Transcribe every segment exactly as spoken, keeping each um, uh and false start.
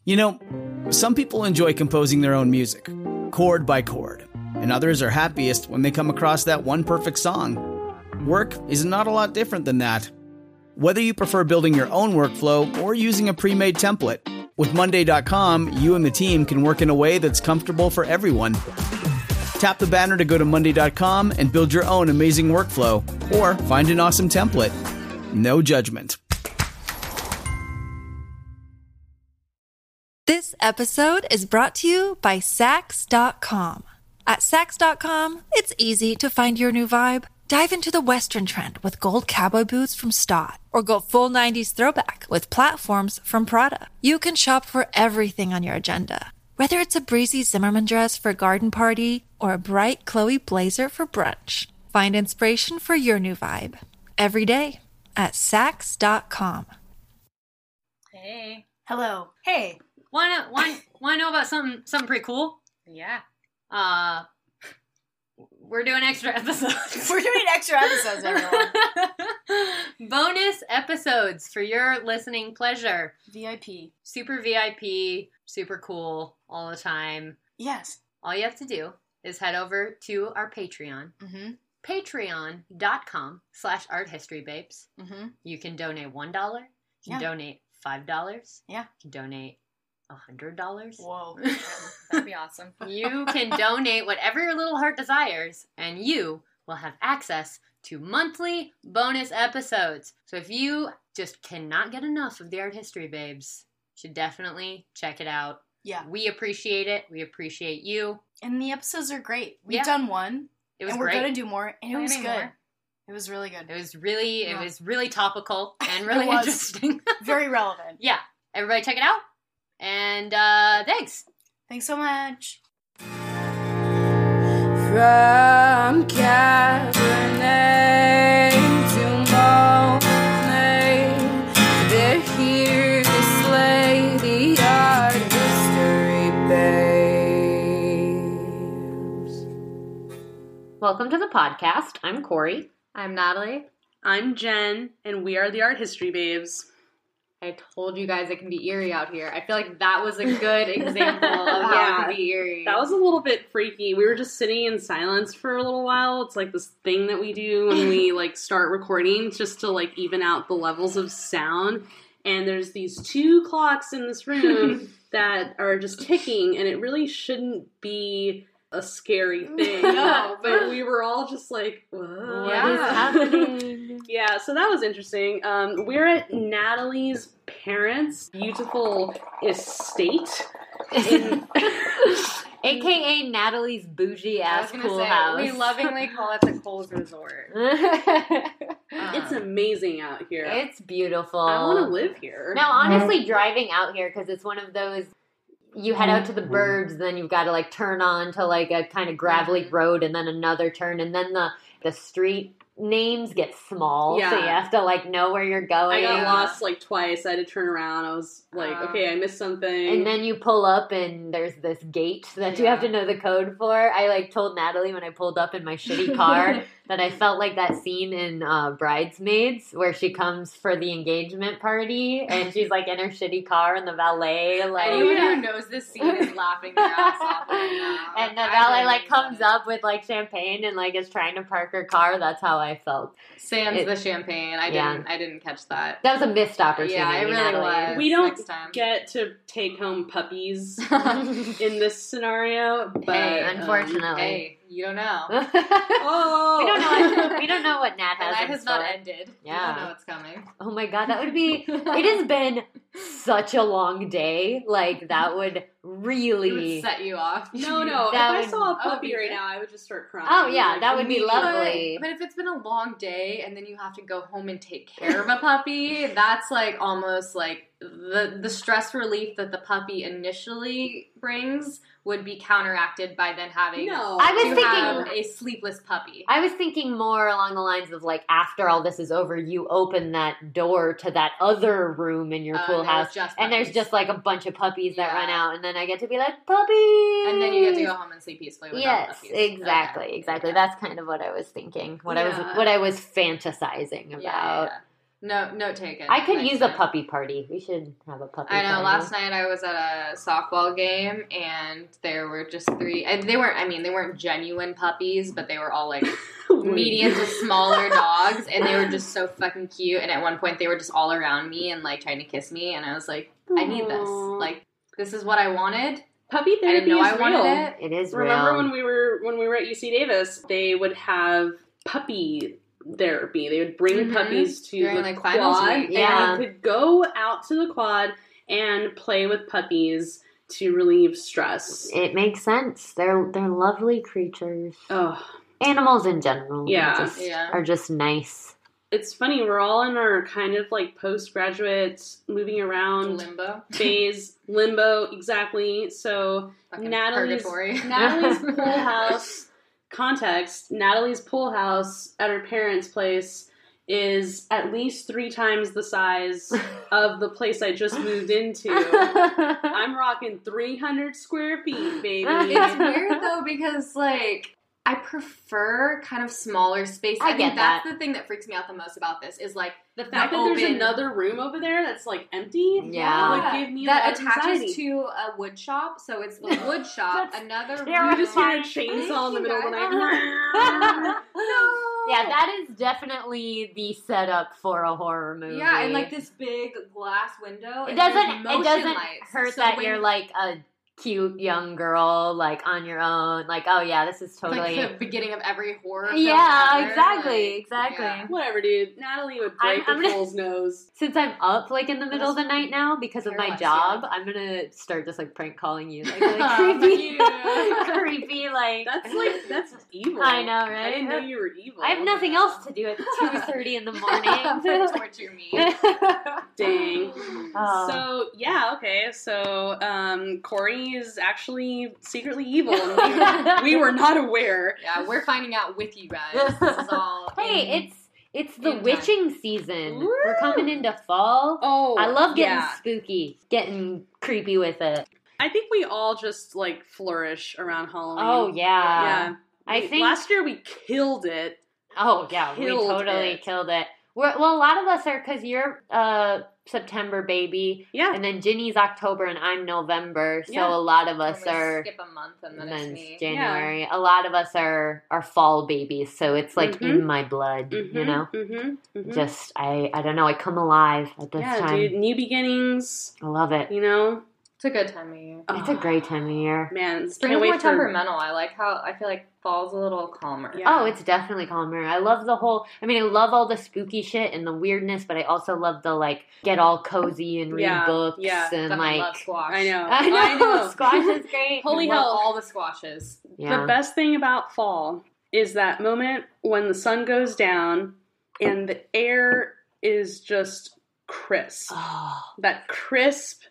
You know, some people enjoy composing their own music, chord by chord, and others are happiest when they come across that one perfect song. Work is not a lot different than that. Whether you prefer building your own workflow or using a pre-made template, with Monday dot com, you and the team can work in a way that's comfortable for everyone. Tap the banner to go to Monday dot com and build your own amazing workflow, or find an awesome template. No judgment. This episode is brought to you by Sax dot com. At Sax dot com, it's easy to find your new vibe. Dive into the Western trend with gold cowboy boots from Stott, or go full nineties throwback with platforms from Prada. You can shop for everything on your agenda, whether it's a breezy Zimmermann dress for a garden party or a bright Chloe blazer for brunch. Find inspiration for your new vibe every day at Sax dot com. Hey. Hello. Hey. Wanna want wanna know about something something pretty cool? Yeah. Uh, we're doing extra episodes. We're doing extra episodes, everyone. Bonus episodes for your listening pleasure. V I P. Super V I P, super cool all the time. Yes. All you have to do is head over to our Patreon. Mm-hmm. Patreon.com slash arthistorybabes. Mm-hmm. You can donate one dollar. You can Yeah. donate five dollars. Yeah. You can donate one hundred dollars. Whoa. That'd be awesome. You can donate whatever your little heart desires, and you will have access to monthly bonus episodes. So if you just cannot get enough of the Art History Babes, you should definitely check it out. Yeah. We appreciate it. We appreciate you. And the episodes are great. We've Yeah. done one. It was and we're great. going to do more. And it was good. More. It was really good. It was really, Yeah. it was really topical and really It was. interesting. Very relevant. Yeah. Everybody check it out. And uh, thanks. Thanks so much. From Cabernet to Monet, they're here to slay the art history babes. Welcome to the podcast. I'm Corey. I'm Natalie. I'm Jen, and we are the Art History Babes. I told you guys it can be eerie out here. I feel like that was a good example of how Yeah. it can be eerie. That was a little bit freaky. We were just sitting in silence for a little while. It's like this thing that we do when we like start recording, just to like even out the levels of sound. And there's these two clocks in this room that are just ticking, and it really shouldn't be a scary thing. No, but we were all just like, what Yeah. is happening? Yeah, so that was interesting. Um, we're at Natalie's parents' beautiful estate. In A K A Natalie's bougie I was ass gonna pool say, house. we lovingly call it the Coles Resort. it's amazing out here. It's beautiful. I want to live here. Now, honestly, driving out here, because it's one of those, you head out to the burbs, then you've got to like turn on to like a kind of gravelly road, and then another turn, and then the the street names get small, so Yeah. you have to like know where you're going. I got lost like twice. I had to turn around. I was like, Uh, okay, I missed something. And then you pull up, and there's this gate that you Yeah. have to know the code for. I like told Natalie when I pulled up in my shitty car that I felt like that scene in uh, Bridesmaids where she comes for the engagement party, and she's like in her shitty car, and the valet like. Anyone yeah. who knows this scene is laughing their ass off right now. And the I valet really like get comes it. up with like champagne and like is trying to park her car. That's how I felt. Sans It- the champagne. I Yeah. didn't. I didn't catch that. That was a missed opportunity. Yeah, it really Natalie. was. we don't Next time. get to take home puppies in this scenario, but Hey, um, unfortunately. Hey, you don't know. oh, we don't know. What, we don't know what Nat The has. night in has not store. ended. Yeah. You don't know what's coming. Oh my god, that would be. It has been such a long day. Like that would It really. would set you off. No, no. That if would- I saw a oh, puppy be right good. now, I would just start crying. Oh, yeah, Like, that would be immediately. lovely. But, but if it's been a long day and then you have to go home and take care of a puppy, that's like almost like the the stress relief that the puppy initially brings would be counteracted by then having No, I was to thinking- have a sleepless puppy. I was thinking more along the lines of like after all this is over, you open that door to that other room in your Uh, pool and there's house, just and there's puppies. just like a bunch of puppies that Yeah. run out, and then I get to be like puppy, And then you get to go home and sleep peacefully without Yes, puppies. exactly, Okay. exactly. Yeah. That's kind of what I was thinking. What I was Yeah. what I was fantasizing Yeah, about. yeah, No, note taken. I could Next use a time. puppy party. We should have a puppy I know. party. Last night I was at a softball game, and there were just three. And they weren't. I mean, they weren't genuine puppies, but they were all like medium to smaller dogs, and they were just so fucking cute. And at one point, they were just all around me and like trying to kiss me, and I was like, I need this. Aw. Like, this is what I wanted. Puppy I therapy didn't know is I real. wanted it. It is Remember real. when we were when we were at U C Davis, they would have puppy therapy. They would bring Mhm. puppies to During, the like, finals quad, week. and Yeah. you could go out to the quad and play with puppies to relieve stress. It makes sense. They're they're lovely creatures. Oh, Animals in general. Yeah. are just, Yeah. are just nice. it's funny. We're all in our kind of like postgraduate, moving around Limbo. phase, limbo. Exactly. So Fucking Natalie's purgatory. Natalie's pool house context. Natalie's pool house at her parents' place is at least three times the size of the place I just moved into. I'm rocking three hundred square feet, baby. It's weird though because like I prefer kind of smaller space. I think get that's that. the thing that freaks me out the most about this is like the fact that open- there's another room over there that's like empty Yeah. would give me that a lot of attaches anxiety. to a wood shop. So it's the wood shop, That's another You room. just hear a chainsaw in the middle of the night. No. Yeah, that is definitely the setup for a horror movie. Yeah, and like this big glass window. It and doesn't. there's It motion doesn't lights. hurt So that when- you're like a cute young girl, like on your own. Like, oh yeah, this is totally. like the beginning of every horror. film yeah, ever, exactly, like, exactly. yeah. Whatever, dude. Natalie would break I'm- I'm the gonna- fool's nose. Since I'm up like in the middle of the night now because of my Paralyzed, job, yeah. I'm gonna start just like prank calling you, like, like creepy, creepy, like. That's like that's evil. I know, I right? didn't know you were evil. I have nothing else to do at two thirty in the morning. torture me. Dang. Oh. So yeah, okay. So um, Corey is actually secretly evil, and we, we were not aware. Yeah, we're finding out with you guys. This is all. Hey, in- it's it's the in time. witching season. Woo! We're coming into fall. Oh, I love getting yeah. spooky, getting creepy with it. I think we all just like flourish around Halloween. Oh yeah, yeah. I We- think. last year we killed it. oh yeah, we killed totally it. killed it. We're, well, a lot of us are because you're a September baby, Yeah. and then Ginny's October, and I'm November. So Yeah. a lot of us we are. skip a month and then And it's then me. it's January. A lot of us are are fall babies, so it's like Mhm. in my blood, you know. Mm-hmm. mm-hmm. Just I I don't know. I come alive at this yeah, time. dude. New beginnings. I love it. You know. It's a good time of year. It's a great time of year. Man, Spring's can't wait more for- temperamental. I like how I feel like fall's a little calmer. Yeah. Oh, it's definitely calmer. I love the whole. I mean, I love all the spooky shit and the weirdness, but I also love the like get all cozy and read Yeah, books yeah. and Fucking like. love squash. I know. I know, I know. squash is great. Holy Love hell. all the squashes. Yeah. The best thing about fall is that moment when the sun goes down and the air is just crisp. Oh, That crisp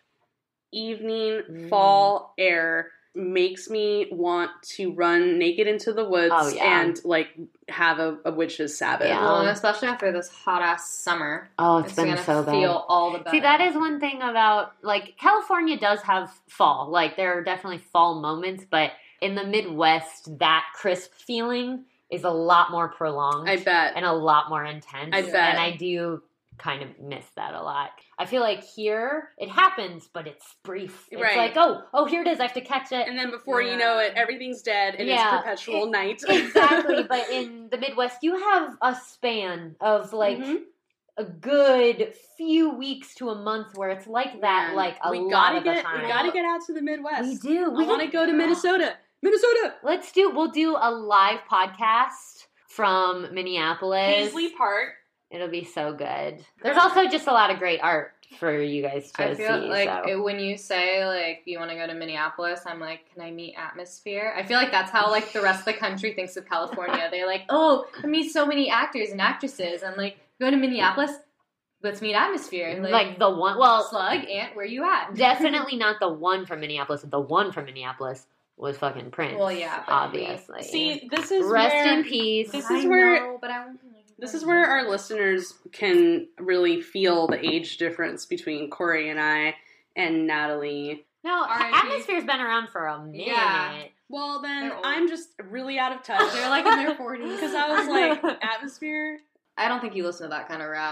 evening Mm. fall air makes me want to run naked into the woods Oh, yeah. and like have a, a witch's Sabbath. Yeah. Well, and especially after this hot ass summer, oh, it's it's been gonna so bad. feel all the better. See, that is one thing about, like, California does have fall. Like, there are definitely fall moments, but in the Midwest, that crisp feeling is a lot more prolonged. I bet. And a lot more intense. I bet. And I do kind of miss that a lot. I feel like here, it happens, but it's brief. It's Right. like, oh, oh, here it is. I have to catch it. And then before you Yeah. know it, everything's dead and Yeah. it's perpetual It- night. Exactly. But in the Midwest, you have a span of, like, Mhm. a good few weeks to a month where it's like that, Man, like a we lot gotta of get, the time. We gotta get out to the Midwest. We do. I We want to can- go to Minnesota. Minnesota. Let's do. We'll do a live podcast from Minneapolis. Paisley Park. It'll be so good. There's also just a lot of great art for you guys to I feel see. like so. it, when you say like you want to go to Minneapolis, I'm like, can I meet Atmosphere? I feel like that's how like the rest of the country thinks of California. They're like, oh, I meet so many actors and actresses. I'm like, go to Minneapolis, let's meet Atmosphere. Like, like the one. Well, Slug, Ant, where you at? definitely not the one from Minneapolis. The one from Minneapolis was fucking Prince. Well, yeah, but obviously. See, this is Rest where, in peace. This I is where know, but I won't- this is where our listeners can really feel the age difference between Corey and I and Natalie. No, R and B. Atmosphere's been around for a minute. Yeah. Well, then They're old. I'm just really out of touch. They're like in their forties. Because I was like, Atmosphere? I don't think you listen to that kind of rap.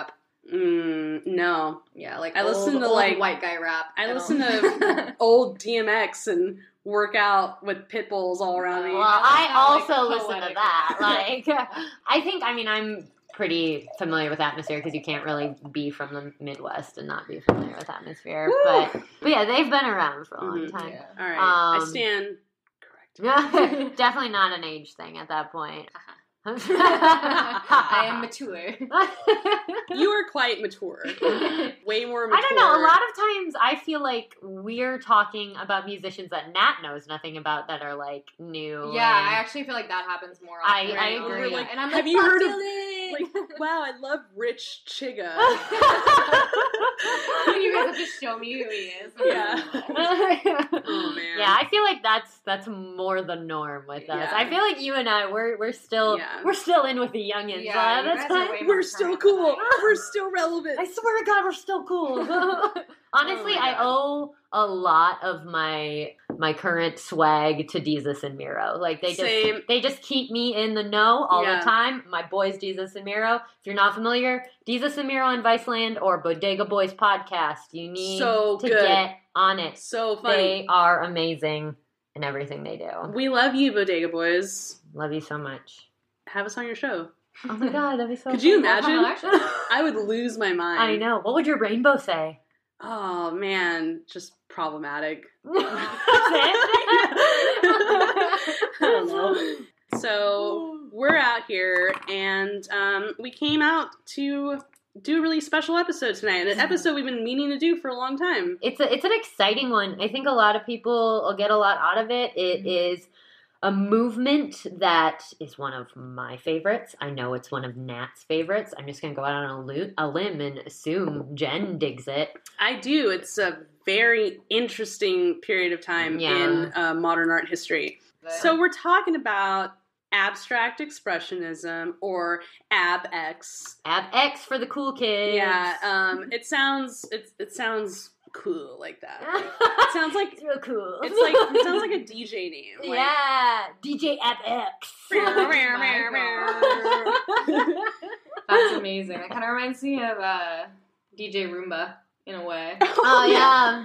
Mm, no. Yeah, like I old, listen to, old like- white guy rap. I don't- listen to old D M X and work out with pit bulls all around me. Well, I Sound, like, also listen to poetic. that. Like, I think, I mean, I'm pretty familiar with Atmosphere because you can't really be from the Midwest and not be familiar with Atmosphere. Woo! But, but yeah, they've been around for a long Mhm. time. Yeah. All right. I Um, stand correct. Definitely not an age thing at that point. I am mature. You are quite mature. Way more mature. I don't know. A lot of times I feel like we're talking about musicians that Nat knows nothing about that are like new. Yeah, and- I actually feel like that happens more I- often. I And we're agree. like- and I'm Have like, you heard of- Dylan! Like, wow, I love Rich Chiga. you guys have to show me who he is. Yeah. Oh, man. Yeah, I feel like that's that's more the norm with us. Yeah. I feel like you and I we're we're still Yeah. we're still in with the youngins. Yeah, uh, you that's guys are fine. way more We're still current than cool. I am. We're still relevant. I swear to God, we're still cool. Honestly, Oh my I God. owe a lot of my my current swag to Jesus and Miro. Like they just Same. they just keep me in the know all Yeah. the time. My boys, Jesus and Miro. If you're not familiar, Jesus and Miro on Viceland or Bodega Boys podcast. You need So to good. get on it. So funny. They are amazing in everything they do. We love you, Bodega Boys. Love you so much. Have us on your show. Oh my God, that'd be so Could you cool. imagine? Actually, I would lose my mind. I know. What would your rainbow say? Oh, man. Just problematic. That's I don't know. So we're out here, and um, we came out to do a really special episode tonight. An episode we've been meaning to do for a long time. It's a, it's an exciting one. I think a lot of people will get a lot out of it. It is a movement that is one of my favorites. I know it's one of Nat's favorites. I'm just going to go out on a, lo- a limb and assume Jen digs it. I do. It's a very interesting period of time Yeah. in uh, modern art history. So we're talking about abstract expressionism, or A B X. Ab X for the cool kids. Yeah, um, it sounds it, it sounds cool like that. It sounds like It's real cool. it's like it sounds like a D J name. Like, yeah, D J Ab X. That's amazing. That kind of reminds me of uh, D J Roomba in a way. Oh yeah.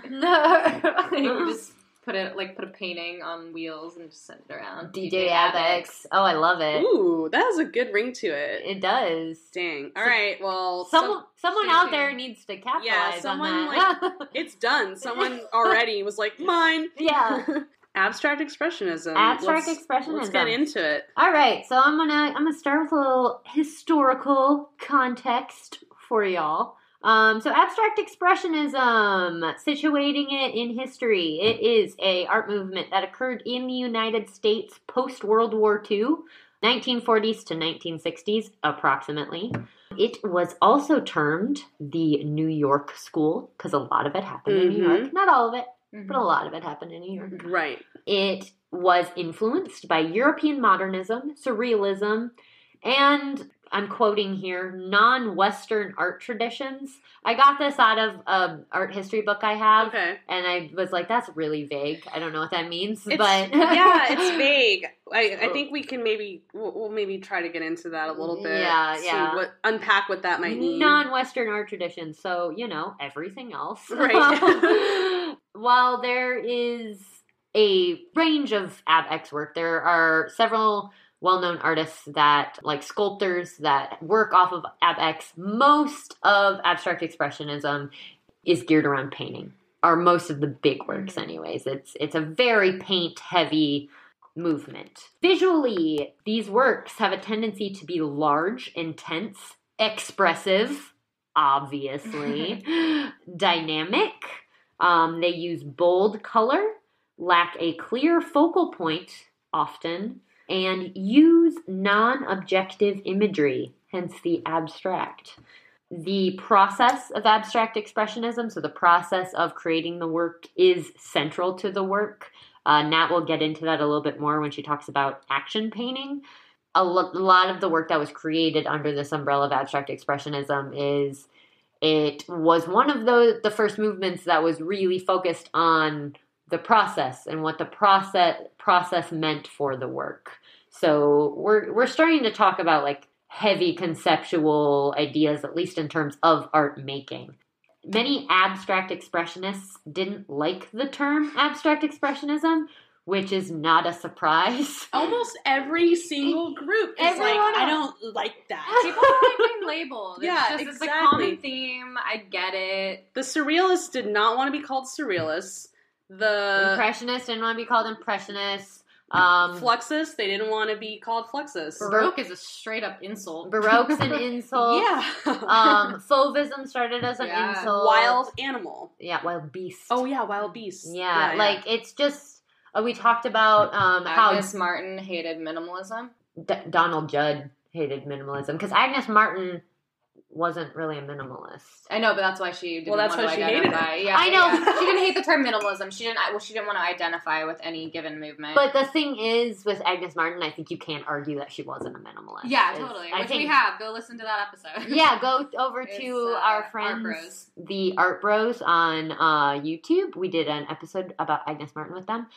You just put it like put a painting on wheels and just send it around. D J Ab X. Oh, I love it. Ooh, that has a good ring to it. It does. Dang. All right. Well, Someone, some- someone stay out tuned. there needs to capitalize Yeah, someone, on that. it's done. Someone already was like, mine. yeah. Abstract expressionism. Abstract let's, expressionism. Let's get into it. All right, so I'm gonna I'm gonna start with a little historical context for y'all. Um, so abstract expressionism, situating it in history, it is a art movement that occurred in the United States post World War Two, nineteen forties to nineteen sixties, approximately. It was also termed the New York School because a lot of it happened in New Mhm. York. Not all of it, but a lot of it happened in New York. Right. It was influenced by European modernism, surrealism, and I'm quoting here, non-Western art traditions. I got this out of an art history book I have, Okay. and I was like, that's really vague. I don't know what that means, It's, but... yeah, it's vague. I, I think we can maybe we'll, we'll maybe try to get into that a little bit. Yeah, see yeah. What unpack what that might mean. non-Western art traditions, so, you know, everything else. Right. While there is a range of Ab X work, there are several well-known artists that, like sculptors, that work off of Ab X. Most of abstract expressionism is geared around painting, or most of the big works anyways. It's it's a very paint-heavy movement. Visually, these works have a tendency to be large, intense, expressive, obviously, dynamic. Um, they use bold color, lack a clear focal point often, and use non-objective imagery, hence the abstract. The process of abstract expressionism, so the process of creating the work, is central to the work. Uh, Nat will get into that a little bit more when she talks about action painting. A, lo- a lot of the work that was created under this umbrella of abstract expressionism is, it was one of the, the first movements that was really focused on the process and what the process process meant for the work. So we're we're starting to talk about like heavy conceptual ideas, at least in terms of art making. Many abstract expressionists didn't like the term abstract expressionism, which is not a surprise. Almost every single group is Everyone like, I else. don't like that. People don't like being labeled. It's Yeah, just, It's a exactly. common theme. I get it. The surrealists did not want to be called surrealists. The Impressionists didn't want to be called impressionists. Um, Fluxus, they didn't want to be called Fluxus. Baroque is a straight up insult. Baroque's an insult. Yeah. Um, Fauvism started as an Yeah. insult. Wild animal. Yeah, wild beast. Oh, yeah, wild beast. yeah, like it's just. Uh, we talked about um, how Agnes Martin hated minimalism. D- Donald Judd hated minimalism because Agnes Martin wasn't really a minimalist. I know, but that's why she didn't Well, that's want why to she hated identify. it. Yeah, I know. yeah. She didn't hate the term minimalism. She didn't. Well, she didn't want to identify with any given movement. But the thing is, with Agnes Martin, I think you can't argue that she wasn't a minimalist. yeah, It's- totally. I Which think, we have. Go listen to that episode. Yeah, go over It's, to uh, our Art friends, Bros. the Art Bros on uh, YouTube. We did an episode about Agnes Martin with them.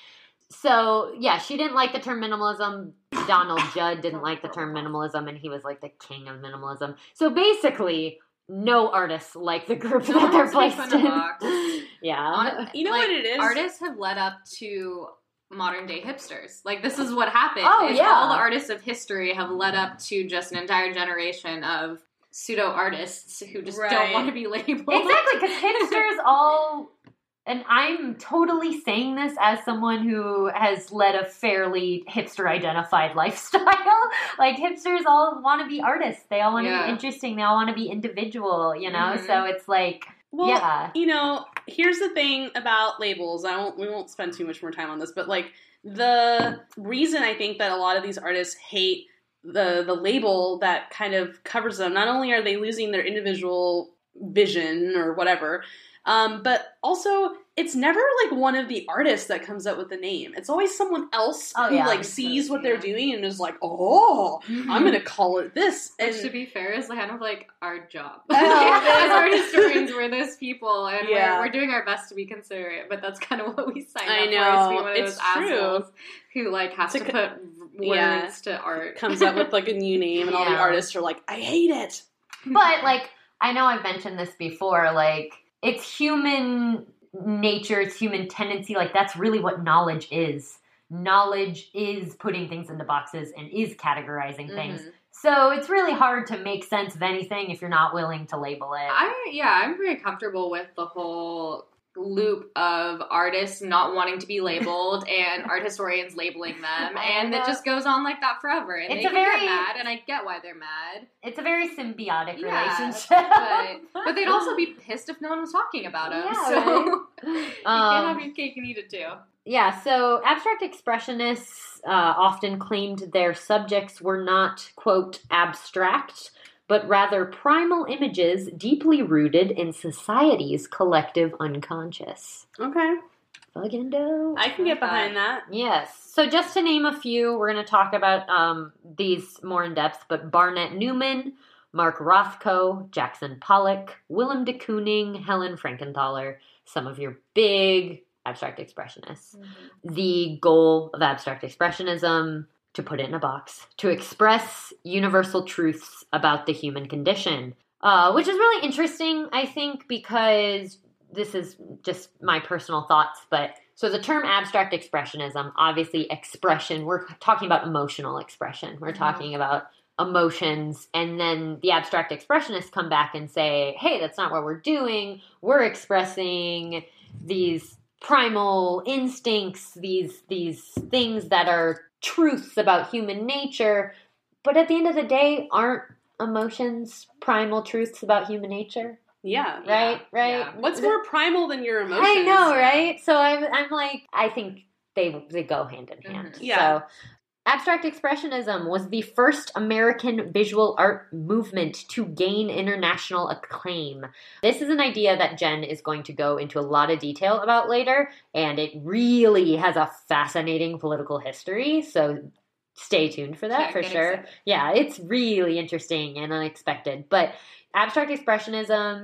So, yeah, she didn't like the term minimalism. Donald Judd didn't like the term minimalism, and he was like the king of minimalism. So basically, no artists like the group No that they're one's been placed put in in. a box. Yeah. On- You know like, what it is? Artists have led up to modern day hipsters. Like, this is what happened. Oh, is yeah. All the artists of history have led up to just an entire generation of pseudo artists who just don't Right. want to be labeled. Exactly, because hipsters all, and I'm totally saying this as someone who has led a fairly hipster-identified lifestyle. Like, hipsters all want to be artists. They all want to Yeah. be interesting. They all want to be individual, you know? Mhm. So it's like, Well, yeah. you know, here's the thing about labels. I won't. We won't spend too much more time on this, but like the reason I think that a lot of these artists hate the the label that kind of covers them. Not only are they losing their individual vision or whatever, um, but also it's never like one of the artists that comes up with the name. It's always someone else Oh, who yeah. like sees what they're doing and is like, oh, I'm gonna call it this. And Which, to be fair, is kind of like our job. Oh, As art historians, we're those people, and Yeah. we're, we're doing our best to be considerate, but that's kind of what we sign I up know, for, is to be one of it's those true. assholes who, like, has To to, co- put words Yeah. to art. comes up with like a new name, and all the Yeah. artists are like, I hate it. But, like, I know I've mentioned this before, like, it's human nature, it's human tendency, like, that's really what knowledge is. Knowledge is putting things into boxes and is categorizing things. Mhm. So it's really hard to make sense of anything if you're not willing to label it. I yeah, I'm very comfortable with the whole loop of artists not wanting to be labeled and art historians labeling them, and it just goes on like that forever. And It's they a can very- get mad, and I get why they're mad. It's a very symbiotic Yeah, relationship. But, but they'd also be pissed if no one was talking about them. Yeah, so right. you can't Um, have your cake and eat it too. Yeah, so abstract expressionists uh, often claimed their subjects were not, quote, abstract, but rather primal images deeply rooted in society's collective unconscious. Okay, Fucking dope. I can get behind that. Yes. So just to name a few, we're going to talk about um, these more in depth, but Barnett Newman, Mark Rothko, Jackson Pollock, Willem de Kooning, Helen Frankenthaler, some of your big abstract expressionists. The goal of abstract expressionism, to put it in a box, to express universal truths about the human condition, uh, which is really interesting, I think, because this is just my personal thoughts, but so the term abstract expressionism, obviously expression, we're talking about emotional expression. We're Mhm. talking about emotions, and then the abstract expressionists come back and say, hey, that's not what we're doing. We're expressing these primal instincts, these these things that are truths about human nature. But at the end of the day, aren't emotions primal truths about human nature? Yeah. Right? Right? yeah. What's more primal than your emotions? I know, right? So I'm, I'm like, I think they they go hand in hand. Mhm. Yeah. So, abstract expressionism was the first American visual art movement to gain international acclaim. This is an idea that Jen is going to go into a lot of detail about later, and it really has a fascinating political history. So stay tuned for that Yeah, for get sure. excited. Yeah, it's really interesting and unexpected. But abstract expressionism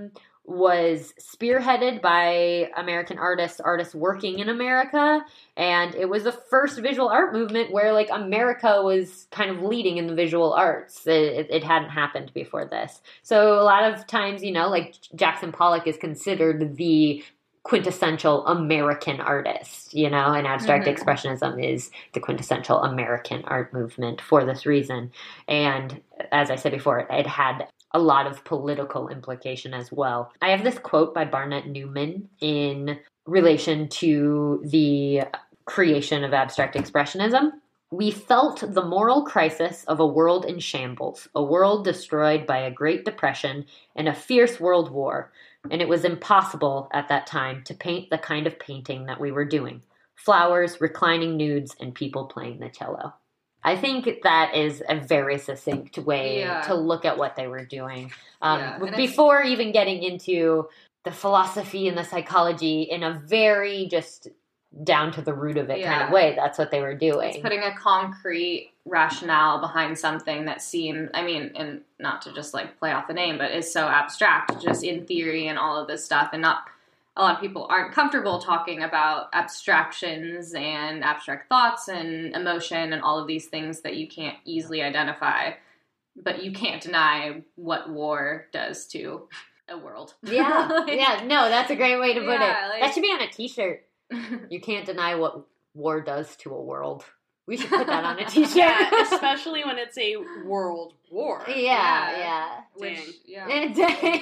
was spearheaded by American artists, artists working in America, and it was the first visual art movement where like America was kind of leading in the visual arts. It, it hadn't happened before this. So a lot of times, you know, like Jackson Pollock is considered the quintessential American artist, you know, and abstract mm-hmm. expressionism is the quintessential American art movement for this reason. And as I said before, it had a lot of political implication as well. I have this quote by Barnett Newman in relation to the creation of abstract expressionism. We felt the moral crisis of a world in shambles, a world destroyed by a Great Depression and a fierce world war, and it was impossible at that time to paint the kind of painting that we were doing. Flowers, reclining nudes, and people playing the cello. I think that is a very succinct way yeah. to look at what they were doing. Um, yeah, before even getting into the philosophy and the psychology in a very just down to the root of it yeah. kind of way. That's what they were doing. It's putting a concrete rationale behind something that seemed, I mean, and not to just like play off the name, but is so abstract, just in theory and all of this stuff, and not a lot of people aren't comfortable talking about abstractions and abstract thoughts and emotion and all of these things that you can't easily identify. But you can't deny what war does to a world. Yeah. like, yeah. No, that's a great way to put yeah, it. Like, that should be on a t-shirt. You can't deny what war does to a world. We should put that on a t-shirt. Yeah, especially when it's a world war. Yeah, yeah. yeah. Which, Dang. yeah. Dang.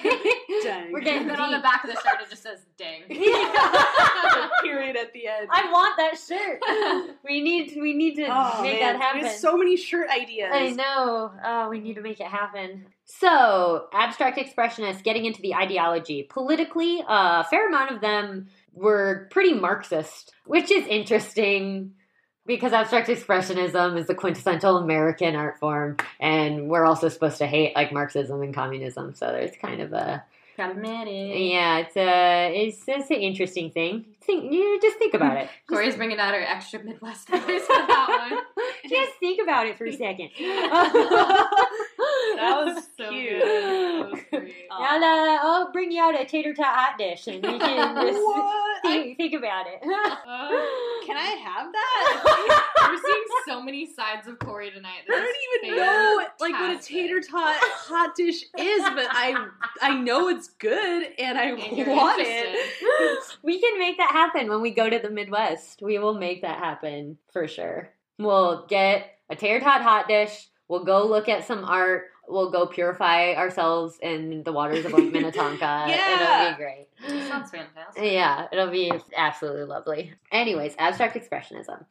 Dang. We're getting then deep. on the back of the shirt it just says dang. Yeah. Period at the end. I want that shirt. We need we need to oh, make man. that happen. We have so many shirt ideas. I know. Oh, we need to make it happen. So, abstract expressionists getting into the ideology. Politically, uh, a fair amount of them were pretty Marxist, which is interesting. Because abstract expressionism is the quintessential American art form, and we're also supposed to hate like Marxism and communism, so there's kind of a problematic. Yeah, it's a it's, it's an interesting thing. Think, you know, just think about it. Corey's bringing out her extra Midwest voice for that one. Just think about it for a second. That was so cute. That was great. I'll, uh, I'll bring you out a tater tot hot dish, and you can just What? think, think about it. Uh, Can I have that? We're seeing so many sides of Corey tonight. I don't even know like what a tater tot hot dish is, but I I know it's good and I And you're want interested. it. We can make that happen when we go to the Midwest. We will make that happen for sure. We'll get a tater tot hot dish. We'll go look at some art. We'll go purify ourselves in the waters of Lake Minnetonka. Yeah. It'll be great. That sounds fantastic. Yeah, it'll be absolutely lovely. Anyways, abstract expressionism.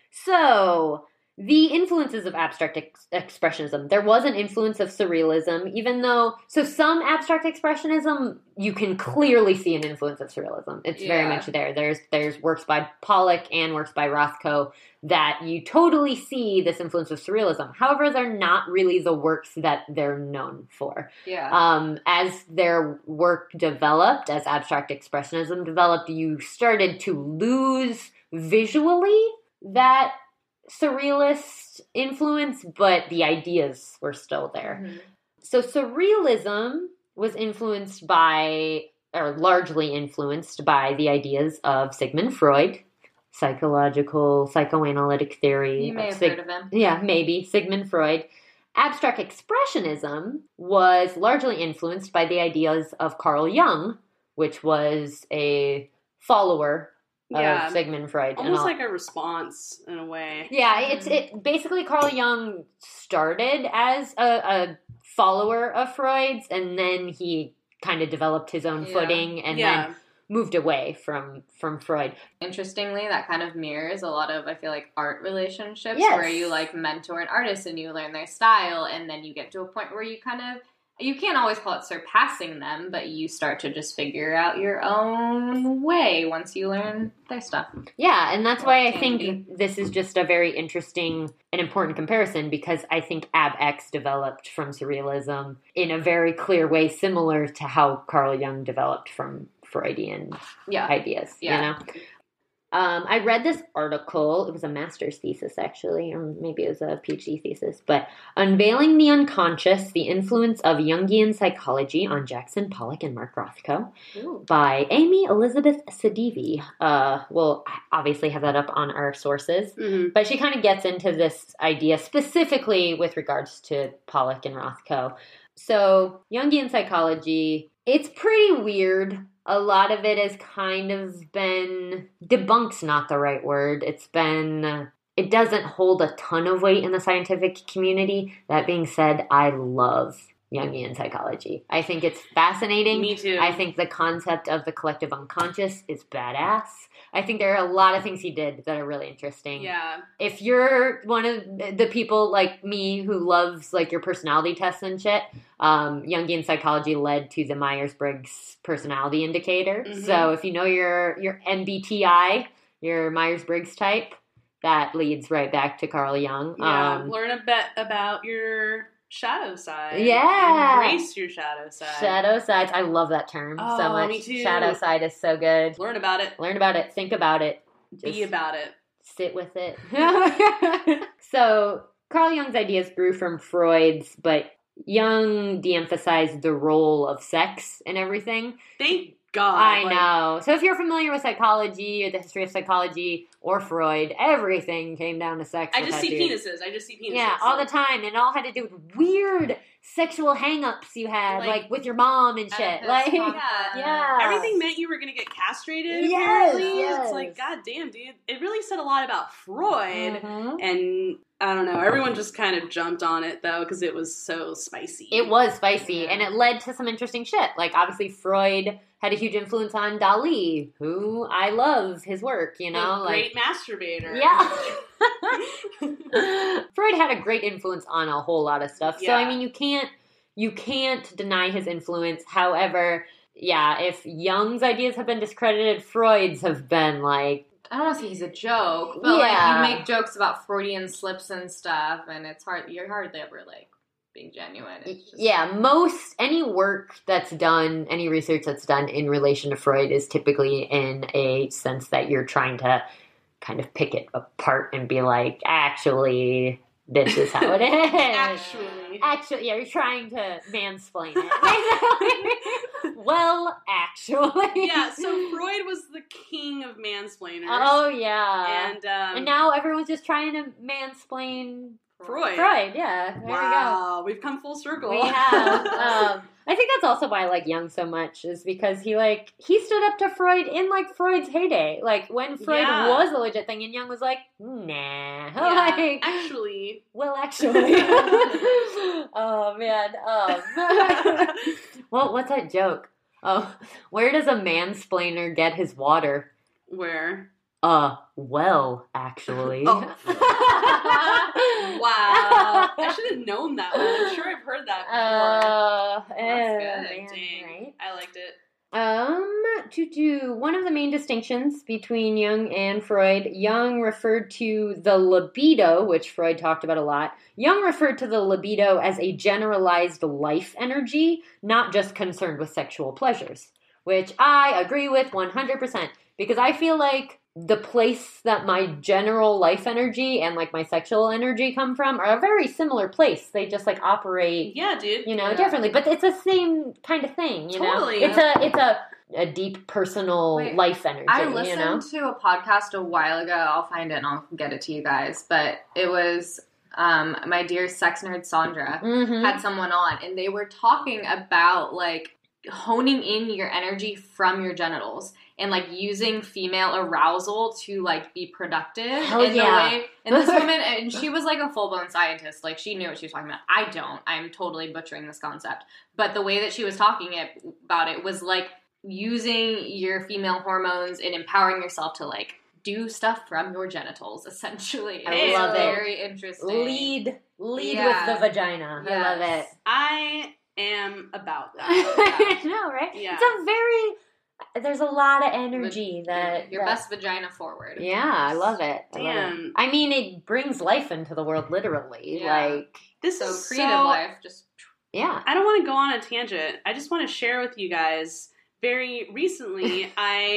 So, the influences of abstract ex- expressionism. There was an influence of surrealism, even though... So, some abstract expressionism, you can clearly see an influence of surrealism. It's very Yeah. much there. There's there's works by Pollock and works by Rothko that you totally see this influence of surrealism. However, they're not really the works that they're known for. Yeah. Um, as their work developed, as abstract expressionism developed, you started to lose visually that surrealist influence, but the ideas were still there. Mm-hmm. So surrealism was influenced by, or largely influenced by the ideas of Sigmund Freud, psychological, psychoanalytic theory. You may have Sig- heard of him. Yeah, maybe. Sigmund Freud. Abstract expressionism was largely influenced by the ideas of Carl Jung, which was a follower Yeah. of Sigmund Freud. and Almost all. like a response in a way. Yeah, it's it basically Carl Jung started as a, a follower of Freud's, and then he kind of developed his own Yeah. footing, and Yeah. then moved away from from Freud. Interestingly, that kind of mirrors a lot of, I feel like, art relationships Yes. where you like mentor an artist and you learn their style, and then you get to a point where you kind of, you can't always call it surpassing them, but you start to just figure out your own way once you learn their stuff. Yeah, and that's why I Can think this is just a very interesting and important comparison, because I think Ab X developed from surrealism in a very clear way, similar to how Carl Jung developed from Freudian Yeah. ideas, Yeah. you know? Um, I read this article. It was a master's thesis, actually, or maybe it was a PhD thesis. But Unveiling the Unconscious, the Influence of Jungian Psychology on Jackson Pollock and Mark Rothko Ooh. by Amy Elizabeth Sadivi. Uh, we'll obviously have that up on our sources. Mm-hmm. But she kind of gets into this idea specifically with regards to Pollock and Rothko. So, Jungian psychology, it's pretty weird. A lot of it has kind of been, debunked not the right word. It's been, it doesn't hold a ton of weight in the scientific community. That being said, I love Jungian psychology. I think it's fascinating. Me too. I think the concept of the collective unconscious is badass. I think there are a lot of things he did that are really interesting. Yeah. If you're one of the people like me who loves like your personality tests and shit, um, Jungian psychology led to the Myers-Briggs personality indicator. Mhm. So if you know your your M B T I, your Myers-Briggs type, that leads right back to Carl Jung. Yeah. Um, Learn a bit about your shadow side. Yeah. Embrace your shadow side. shadow sides. I love that term so Oh, much. me too. Shadow side is so good. Learn about it. Learn about it. Think about it. Be Just- about it. sit with it. So Carl Jung's ideas grew from Freud's, but Jung de-emphasized the role of sex in everything. Thank God. I like, know. So if you're familiar with psychology or the history of psychology or Freud, everything came down to sex. I with just that see dude. penises. I just see penises. Yeah, all Like, the time, and it all had to do with weird sexual hang-ups you had, like, Like- with your mom and shit. Oedipus Like, complex. yeah. Everything meant you were going to get castrated, Yes, apparently. yes. It's like, God damn, dude. It really said a lot about Freud. Mhm. And I don't know. Everyone just kind of jumped on it, though, because it was so spicy. It was spicy, and it led to some interesting shit. Like, obviously, Freud had a huge influence on Dali, who I love his work, you know? A like, great masturbator. yeah. Freud had a great influence on a whole lot of stuff. So, I Yeah. mean, you can't, you can't deny his influence. However, yeah, if Jung's ideas have been discredited, Freud's have been, like, I don't want to say he's a joke, but Yeah. like you make jokes about Freudian slips and stuff, and it's hard. You're hardly ever like being genuine. It's just, yeah, most, any work that's done, any research that's done in relation to Freud is typically in a sense that you're trying to kind of pick it apart and be like, actually, this is how it is. Actually. Actually, yeah, you're trying to mansplain it. Well, actually. Yeah, so Freud was the king of mansplainers. Oh, yeah. And, um, And now everyone's just trying to mansplain Freud. Freud, yeah. There Wow, we've come full circle. we go. We have. Um, I think that's also why I like Jung so much, is because he, like, he stood up to Freud in, like, Freud's heyday. Like, when Freud Yeah. was a legit thing, and Jung was like, nah. Yeah, Like, actually. well, actually. Oh, man. Um, well, what's that joke? Oh, where does a mansplainer get his water? Where? Uh, well, actually. Oh. Wow. I should have known that one. I'm sure I've heard that before. Uh, That's eh, good. man, Dang. right? I liked it. Um, to do one of the main distinctions between Jung and Freud, Jung referred to the libido, which Freud talked about a lot. Jung referred to the libido as a generalized life energy, not just concerned with sexual pleasures, which I agree with one hundred percent, because I feel like the place that my general life energy and like my sexual energy come from are a very similar place. They just like operate, Yeah, dude. you know, Yeah. differently, but it's the same kind of thing, you Totally. know? It's a it's a, a deep personal Wait, life energy, I you listened know? to a podcast a while ago. I'll find it and I'll get it to you guys. But it was um, my dear sex nerd Sandra Mhm. had someone on, and they were talking about like honing in your energy from your genitals and like using female arousal to like be productive Hell in yeah. the way. And this woman, and she was like a full blown scientist. Like she knew what she was talking about. I don't. I'm totally butchering this concept. But the way that she was talking it, about it was like using your female hormones and empowering yourself to like do stuff from your genitals, essentially. I It's love it. very interesting. Lead, lead Yeah. with the vagina. I love it. Yes. I am about that. I know, right? Yeah. It's a very, there's a lot of energy that. your that- best vagina forward. Yeah, I love it. I love it. Damn. I mean, it brings life into the world, literally. Yeah. Like, This So is creative so, life, just yeah. I don't want to go on a tangent. I just want to share with you guys. Very recently, I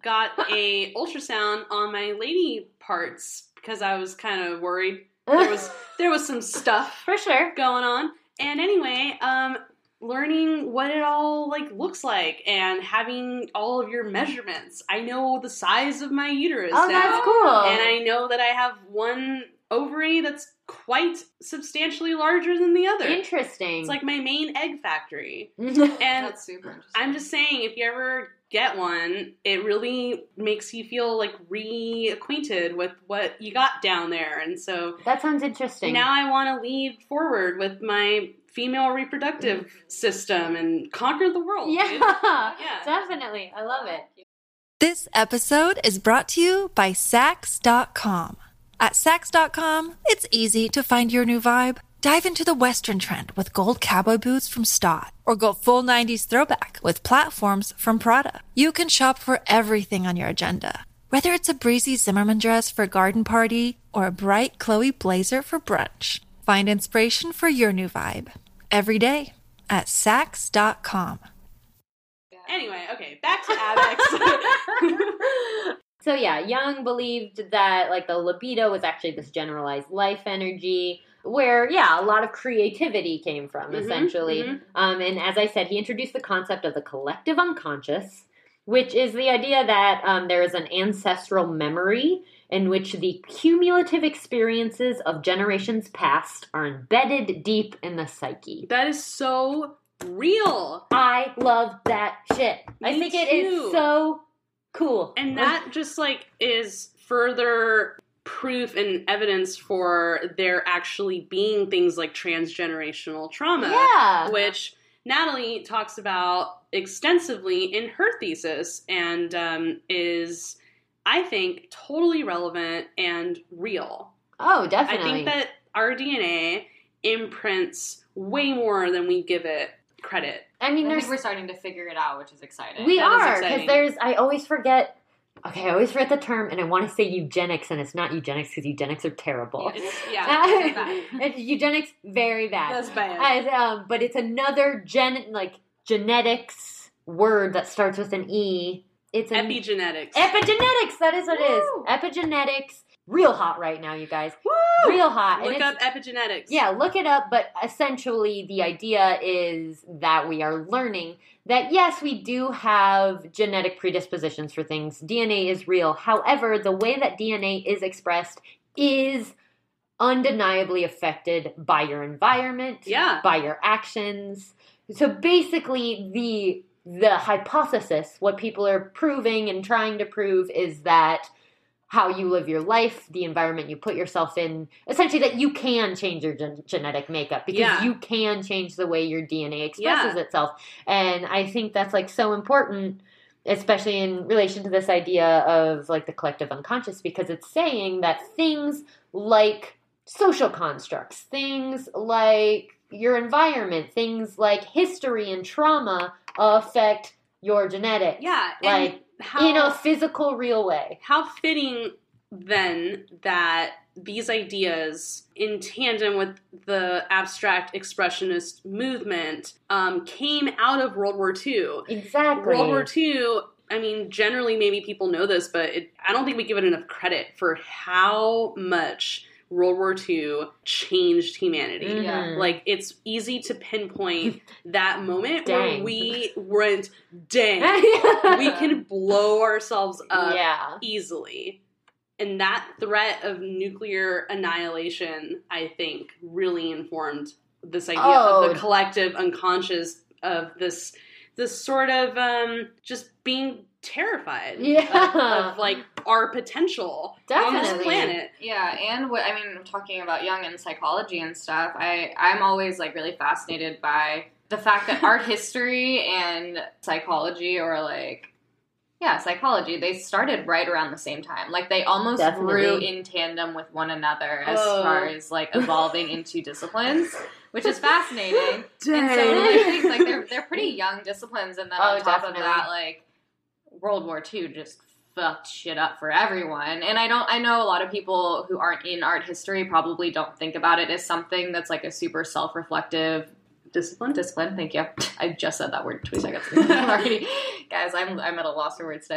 got a ultrasound on my lady parts because I was kind of worried. There was there was some stuff For sure. going on. And anyway, um, learning what it all like looks like and having all of your measurements. I know the size of my uterus Oh, now. that's cool. And I know that I have one ovary that's quite substantially larger than the other. Interesting. It's like my main egg factory. And That's super interesting. I'm just saying, if you ever get one, it really makes you feel like reacquainted with what you got down there. And so that sounds interesting. now I want to lead forward with my female reproductive system and conquer the world. yeah, dude. Yeah. definitely. I love it. This episode is brought to you by Sax dot com. At Sax dot com, it's easy to find your new vibe. Dive into the Western trend with gold cowboy boots from Stott, or go full nineties throwback with platforms from Prada. You can shop for everything on your agenda, whether it's a breezy Zimmermann dress for a garden party or a bright Chloe blazer for brunch. Find inspiration for your new vibe every day at Sax dot com. Anyway, okay, back to Abex. So yeah, Jung believed that like the libido was actually this generalized life energy where, yeah, a lot of creativity came from, Mhm, essentially. mhm. Um, and as I said, he introduced the concept of the collective unconscious, which is the idea that um, there is an ancestral memory in which the cumulative experiences of generations past are embedded deep in the psyche. That is so real. I love that shit. I Me think it too. is so cool. And that just like is further proof and evidence for there actually being things like transgenerational trauma, Yeah. which Natalie talks about extensively in her thesis and um, is, I think, totally relevant and real. Oh, definitely. I think that our D N A imprints way more than we give it credit. I mean, I there's think we're starting to figure it out, which is exciting. we That is are because exciting. there's. I always forget. Okay, I always forget the term, and I want to say eugenics, and it's not eugenics because eugenics are terrible. It's, Yeah, it's bad. It's eugenics, very bad. That's bad. And, um, but it's another gen like genetics word that starts with an E. It's an Epigenetics. epigenetics. That is what it is. Woo! Epigenetics. Real hot right now, you guys. Woo! Real hot. Look and up it's, epigenetics. yeah, look it up, but essentially the idea is that we are learning that yes, we do have genetic predispositions for things. D N A is real. However, the way that D N A is expressed is undeniably affected by your environment, Yeah. by your actions. So basically the the hypothesis, what people are proving and trying to prove is that how you live your life, the environment you put yourself in, essentially that you can change your gen- genetic makeup because Yeah. you can change the way your D N A expresses Yeah. itself. And I think that's like so important, especially in relation to this idea of like the collective unconscious, because it's saying that things like social constructs, things like your environment, things like history and trauma affect your genetics. Yeah. And Like, how, in a physical, real way. how fitting then that these ideas, in tandem with the abstract expressionist movement, um, came out of World War Two. Exactly. World War Two, I mean, generally maybe people know this, but it, I don't think we give it enough credit for how much World War Two changed humanity. Mhm. Yeah. Like, it's easy to pinpoint that moment where Dang. we went, dang, we can blow ourselves up yeah. easily. And that threat of nuclear annihilation, I think, really informed this idea Oh. of the collective unconscious of this this sort of um, just being terrified Yeah. of, of like our potential on this Definitely. planet. Yeah, and what I mean, talking about Jung and psychology and stuff, I I'm always like really fascinated by the fact that art history and psychology, or like yeah, psychology, they started right around the same time. Like they almost Definitely. grew in tandem with one another as Oh. far as like evolving into disciplines, which is fascinating. Dang. And so like, things like they're they're pretty young disciplines, and then Oh, on top definitely. of that, like World War Two just fucked shit up for everyone. And I don't I know a lot of people who aren't in art history probably don't think about it as something that's like a super self-reflective Discipline? discipline. Thank you. I just said that word two seconds ago. I'm already, guys, I'm I'm at a loss for words today.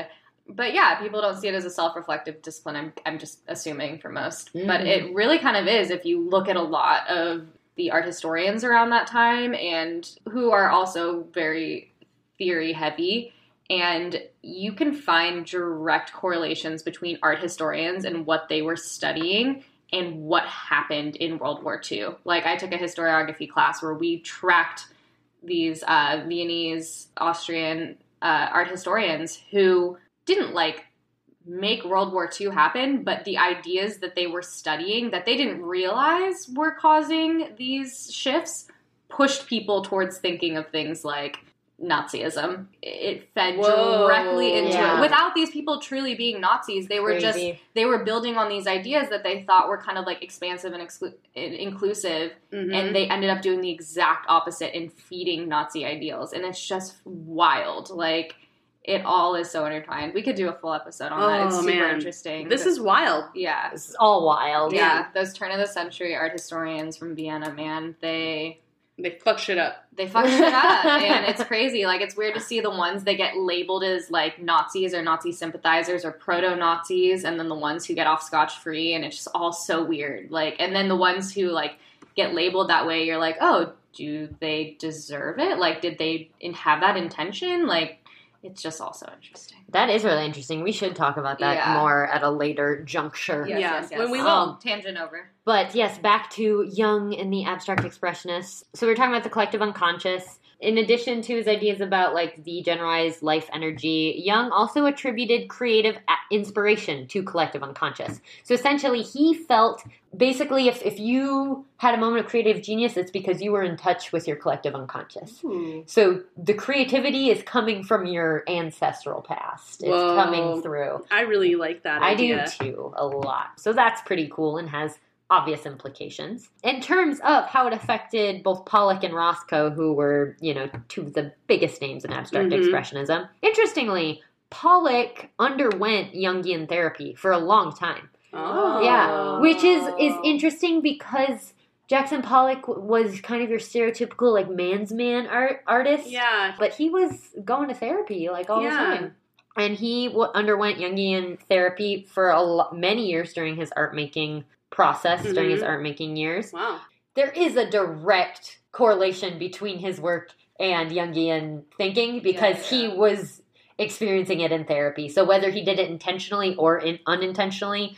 but yeah, people don't see it as a self-reflective discipline. I'm, I'm just assuming for most. Mhm. But it really kind of is if you look at a lot of the art historians around that time and who are also very theory heavy. And you can find direct correlations between art historians and what they were studying and what happened in World War Two. Like, I took a historiography class where we tracked these uh, Viennese, Austrian uh, art historians who didn't, like, make World War Two happen, but the ideas that they were studying that they didn't realize were causing these shifts pushed people towards thinking of things like Nazism. It fed Whoa. directly into Yeah. it. Without these people truly being Nazis, they were just, Crazy. they were building on these ideas that they thought were kind of like expansive and, exclu- and inclusive, Mhm. and they ended up doing the exact opposite and feeding Nazi ideals. And it's just wild. Like, it all is so intertwined. We could do a full episode on that. It's Oh, super man. interesting. This But- is wild. yeah. This is all wild. Yeah, those turn of the century art historians from Vienna, man, they They fuck shit up. they fuck shit up, and it's crazy. Like, it's weird to see the ones that get labeled as like Nazis or Nazi sympathizers or proto Nazis, and then the ones who get off scotch free, and it's just all so weird. Like, and then the ones who like get labeled that way, you're like, oh, do they deserve it? Like, did they in- have that intention? Like, it's just all so interesting. That is really interesting. We should talk about that Yeah. more at a later juncture. Yes, Yeah, yes, yes. when we will. Tangent over. But yes, back to Jung and the abstract expressionists. So we're talking about the collective unconscious. In addition to his ideas about like the generalized life energy, Jung also attributed creative a- inspiration to collective unconscious. So essentially he felt basically if, if you had a moment of creative genius, it's because you were in touch with your collective unconscious. Ooh. So the creativity is coming from your ancestral past. It's Whoa. coming through. I really like that I idea. do too, a lot. So that's pretty cool and has obvious implications. In terms of how it affected both Pollock and Rothko, who were, you know, two of the biggest names in abstract Mhm. expressionism, interestingly, Pollock underwent Jungian therapy for a long time. Oh. Yeah, which is is interesting because Jackson Pollock w- was kind of your stereotypical like man's man art artist. Yeah. But he was going to therapy like all Yeah. the time. And he w- underwent Jungian therapy for a lo- many years during his art making process, during his Mhm. art making years. Wow. There is a direct correlation between his work and Jungian thinking because Yeah, yeah. he was experiencing it in therapy. So whether he did it intentionally or in- unintentionally,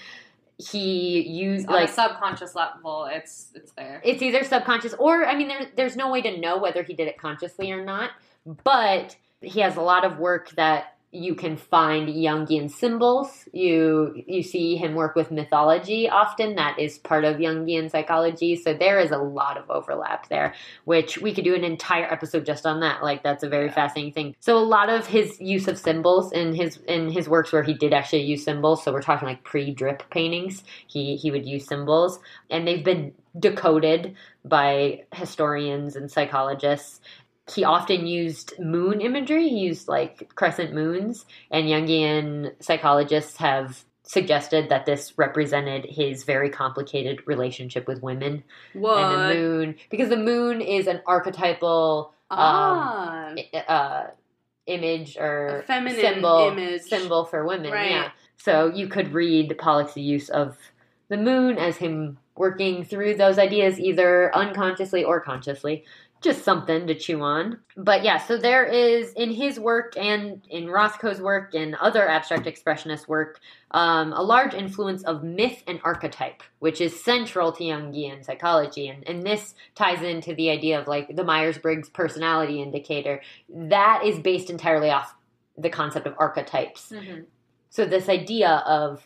he used On like a subconscious level, it's it's there. it's either subconscious or I mean there, there's no way to know whether he did it consciously or not, but he has a lot of work that you can find Jungian symbols. You you see him work with mythology often. That is part of Jungian psychology. So there is a lot of overlap there, which we could do an entire episode just on that. Like that's a very Yeah. fascinating thing. So a lot of his use of symbols in his in his works where he did actually use symbols. So we're talking like pre-drip paintings. He he would use symbols, and they've been decoded by historians and psychologists. He often used moon imagery. He used like crescent moons, and Jungian psychologists have suggested that this represented his very complicated relationship with women What? and the moon, because the moon is an archetypal um, ah. uh, image or A feminine symbol image. symbol for women. Right. Yeah, so you could read Pollock's use of the moon as him working through those ideas, either unconsciously or consciously. Just something to chew on. But yeah, so there is, in his work and in Rothko's work and other abstract expressionist work, um, a large influence of myth and archetype, which is central to Jungian psychology. And, and this ties into the idea of like the Myers-Briggs personality indicator. That is based entirely off the concept of archetypes. Mm-hmm. So this idea of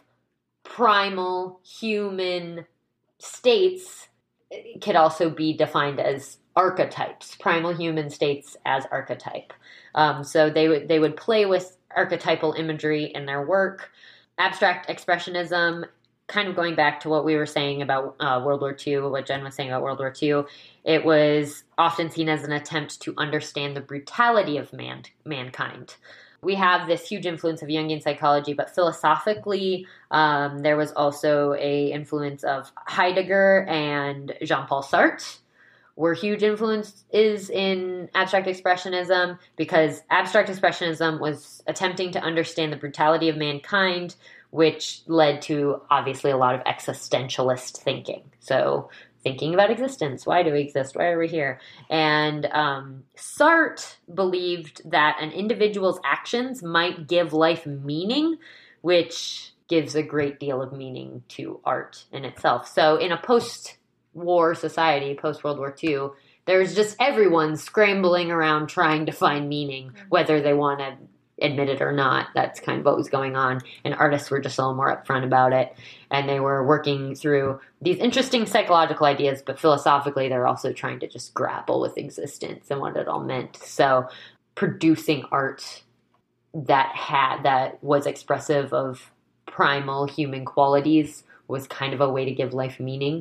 primal human states could also be defined as archetypes, primal human states as archetype. Um, so they would they would play with archetypal imagery in their work. Abstract expressionism, kind of going back to what we were saying about uh, World War Two, what Jen was saying about World War Two, it was often seen as an attempt to understand the brutality of man mankind. We have this huge influence of Jungian psychology, but philosophically, um, there was also a influence of Heidegger and Jean-Paul Sartre, were huge influences in abstract expressionism because abstract expressionism was attempting to understand the brutality of mankind, which led to obviously a lot of existentialist thinking. So thinking about existence. Why do we exist? Why are we here? And um, Sartre believed that an individual's actions might give life meaning, which gives a great deal of meaning to art in itself. So in a post-war society, post-World War Two, there's just everyone scrambling around trying to find meaning, whether they want to admit it or not. That's kind of what was going on. And artists were just a little more upfront about it. And they were working through these interesting psychological ideas, but philosophically, they're also trying to just grapple with existence and what it all meant. So producing art that had, that was expressive of primal human qualities was kind of a way to give life meaning.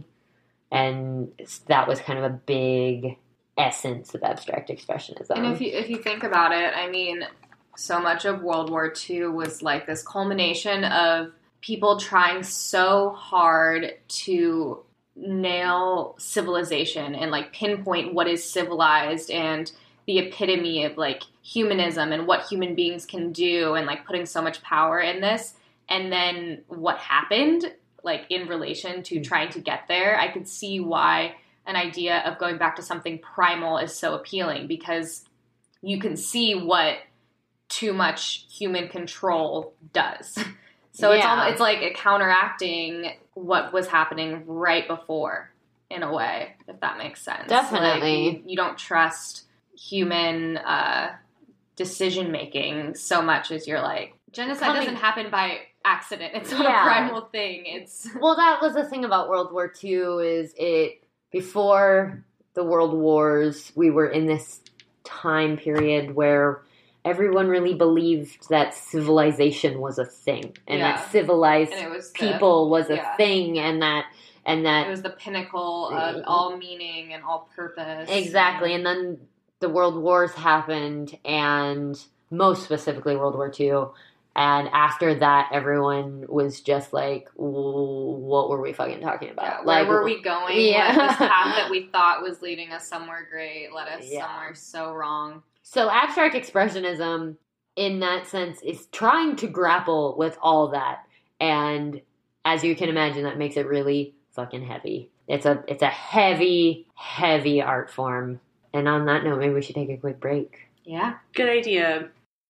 And that was kind of a big essence of abstract expressionism. And if you if you think about it, I mean, so much of World War Two was like this culmination of people trying so hard to nail civilization and like pinpoint what is civilized and the epitome of like humanism and what human beings can do, and like putting so much power in this. And then what happened, like in relation to trying to get there, I could see why an idea of going back to something primal is so appealing, because you can see what too much human control does. So Yeah. it's all, it's like counteracting what was happening right before, in a way, if that makes sense. Definitely. Like, you, you don't trust human uh, decision making so much as you're like, genocide Coming- doesn't happen by accident. It's not Yeah. a primal thing. It's Well, that was the thing about World War Two is it, before the World Wars, we were in this time period where everyone really believed that civilization was a thing, and Yeah. that civilized and it was the, people was a yeah. thing, and that, and that It was the pinnacle of all meaning and all purpose. exactly. And then the World Wars happened, and most specifically World War Two. And after that, everyone was just like, what were we fucking talking about? Yeah, where like, were we going? Yeah. Like, this path that we thought was leading us somewhere great led us Yeah. somewhere so wrong. So abstract expressionism, in that sense, is trying to grapple with all that. And as you can imagine, that makes it really fucking heavy. It's a it's a heavy, heavy art form. And on that note, maybe we should take a quick break. Yeah. Good idea.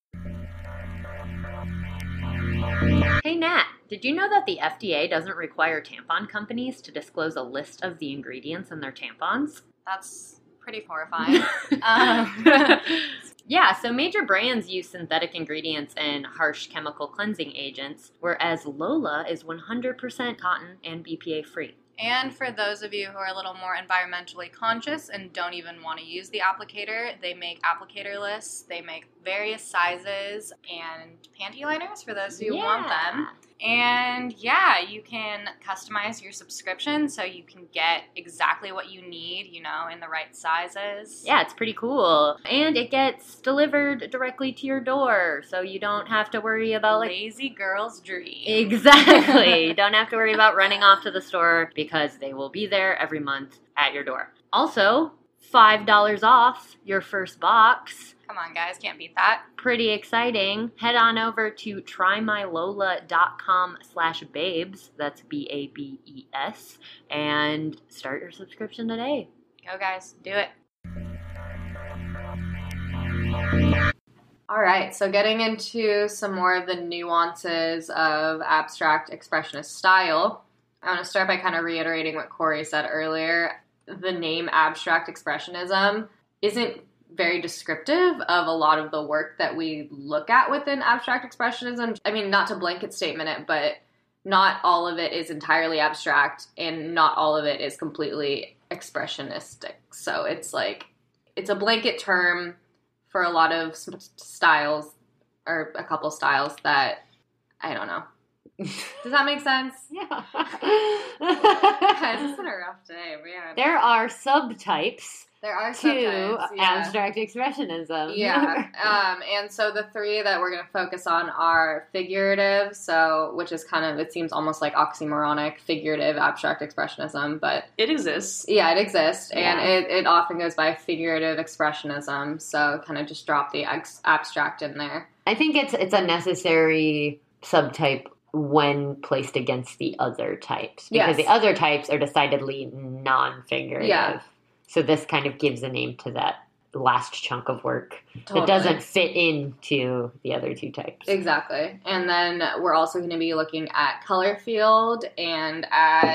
Hey Nat, did you know that the F D A doesn't require tampon companies to disclose a list of the ingredients in their tampons? That's pretty horrifying. um, Yeah, so major brands use synthetic ingredients and harsh chemical cleansing agents, whereas Lola is one hundred percent cotton and B P A free. and for those of you who are a little more environmentally conscious and don't even want to use the applicator, they make applicator lists. They make various sizes and panty liners for those who want them. And yeah, you can customize your subscription so you can get exactly what you need, you know, in the right sizes. Yeah, it's pretty cool. And it gets delivered directly to your door, so you don't have to worry about like Lazy girl's dream. Exactly. You don't have to worry about running off to the store because they will be there every month at your door. Also, five dollars off your first box. Come on, guys, can't beat that. Pretty exciting. Head on over to trymylola.com slash babes. That's B A B E S. And start your subscription today. Go, guys, do it. All right, so getting into some more of the nuances of abstract expressionist style, I want to start by kind of reiterating what Corey said earlier. The name abstract expressionism isn't very descriptive of a lot of the work that we look at within abstract expressionism. I mean, not to blanket statement it, but not all of it is entirely abstract, and not all of it is completely expressionistic. So it's like, it's a blanket term for a lot of styles, or a couple styles that, I don't know. Does that make sense? Yeah. Guys, it's been a rough day, man. There are subtypes There are to subtypes, yeah. abstract expressionism. Yeah. Um, and so the three that we're going to focus on are figurative, so which is kind of, it seems almost like oxymoronic, figurative abstract expressionism, but It exists. yeah, it exists, Yeah. and it, it often goes by figurative expressionism, so kind of just drop the ex- abstract in there. I think it's it's a necessary subtype when placed against the other types. Because Yes. the other types are decidedly non-figurative. Yeah. So this kind of gives a name to that last chunk of work Totally. that doesn't fit into the other two types. Exactly. And then we're also going to be looking at color field and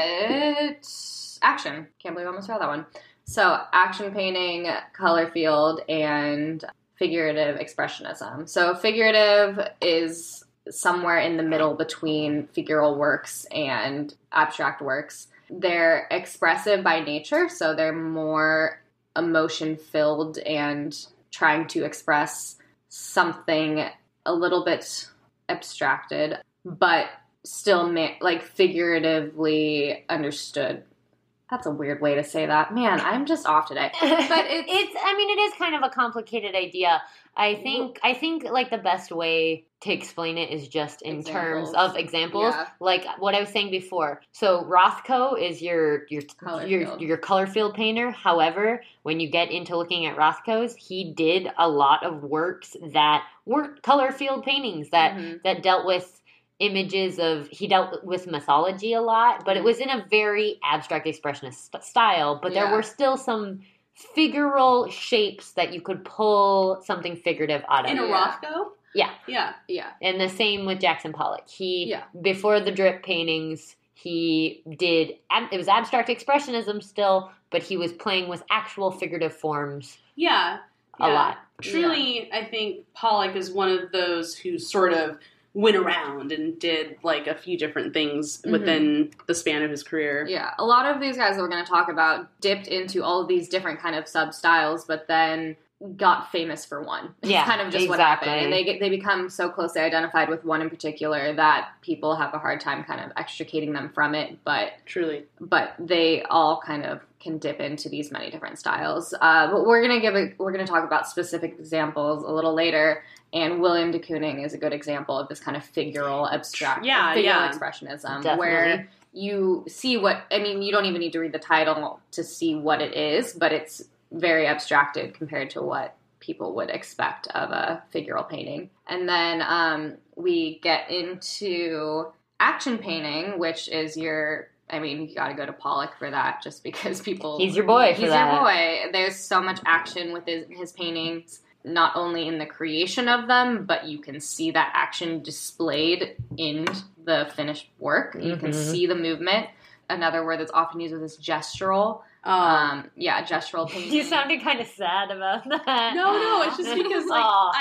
at action. Can't believe I almost forgot that one. So action painting, color field, and figurative expressionism. So figurative is somewhere in the middle between figural works and abstract works. They're expressive by nature, so they're more emotion-filled and trying to express something a little bit abstracted, but still ma- like figuratively understood. That's a weird way to say that. Man, I'm just off today. But it's, it's I mean it is kind of a complicated idea. I think I think like the best way to explain it is just in Examples. terms of examples, Yeah. like what I was saying before. So Rothko is your your Color your field. your color field painter. However, when you get into looking at Rothko's, he did a lot of works that weren't color field paintings that Mhm. that dealt with images of, he dealt with mythology a lot, but it was in a very abstract expressionist st- style, but there Yeah. were still some figural shapes that you could pull something figurative out of. In a Yeah. Rothko? Yeah. Yeah. yeah. And the same with Jackson Pollock. He, Yeah. before the drip paintings, he did, ab- it was abstract expressionism still, but he was playing with actual figurative forms Yeah. a Yeah. lot. Truly, I think Pollock is one of those who sort of went around and did like a few different things Mhm. within the span of his career. Yeah, a lot of these guys that we're going to talk about dipped into all of these different kind of sub styles, but then got famous for one. It's Yeah, kind of just what exactly. happened, and they get they become so closely identified with one in particular that people have a hard time kind of extricating them from it. But Truly. but they all kind of can dip into these many different styles. Uh, but we're gonna give a, we're gonna talk about specific examples a little later. And William de Kooning is a good example of this kind of figural abstract, Yeah, figural yeah. expressionism, Definitely. where you see what, I mean, you don't even need to read the title to see what it is, but it's very abstracted compared to what people would expect of a figural painting. And then um, we get into action painting, which is your, I mean, you gotta go to Pollock for that just because people... He's your boy for He's that. your boy. There's so much action with his, his paintings, not only in the creation of them, but you can see that action displayed in the finished work. You can Mhm. see the movement. Another word that's often used with is gestural. Um, Um, yeah, gestural painting. You sounded kind of sad about that. no, no, it's just because like Aw.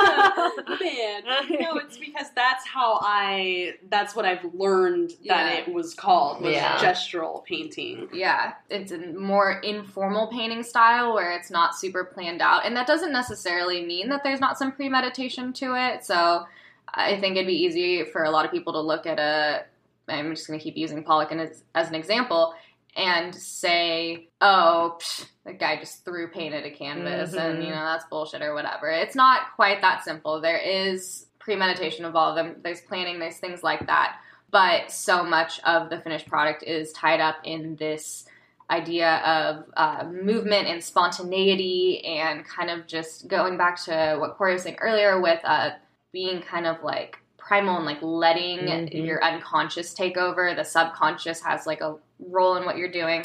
I man, no, it's because that's how I that's what I've learned that Yeah. it was called was Yeah. gestural painting. Yeah, it's a more informal painting style where it's not super planned out. And that doesn't necessarily mean that there's not some premeditation to it. So I think it'd be easy for a lot of people to look at a, I'm just going to keep using Pollock as, as an example, and say, oh, psh, the guy just threw paint at a canvas and, Mhm. you know, that's bullshit or whatever. It's not quite that simple. There is premeditation involved. Them. There's planning, there's things like that. But so much of the finished product is tied up in this idea of uh, movement and spontaneity and kind of just going back to what Corey was saying earlier with uh, being kind of like primal and like letting Mhm. your unconscious take over. The subconscious has like a role in what you're doing.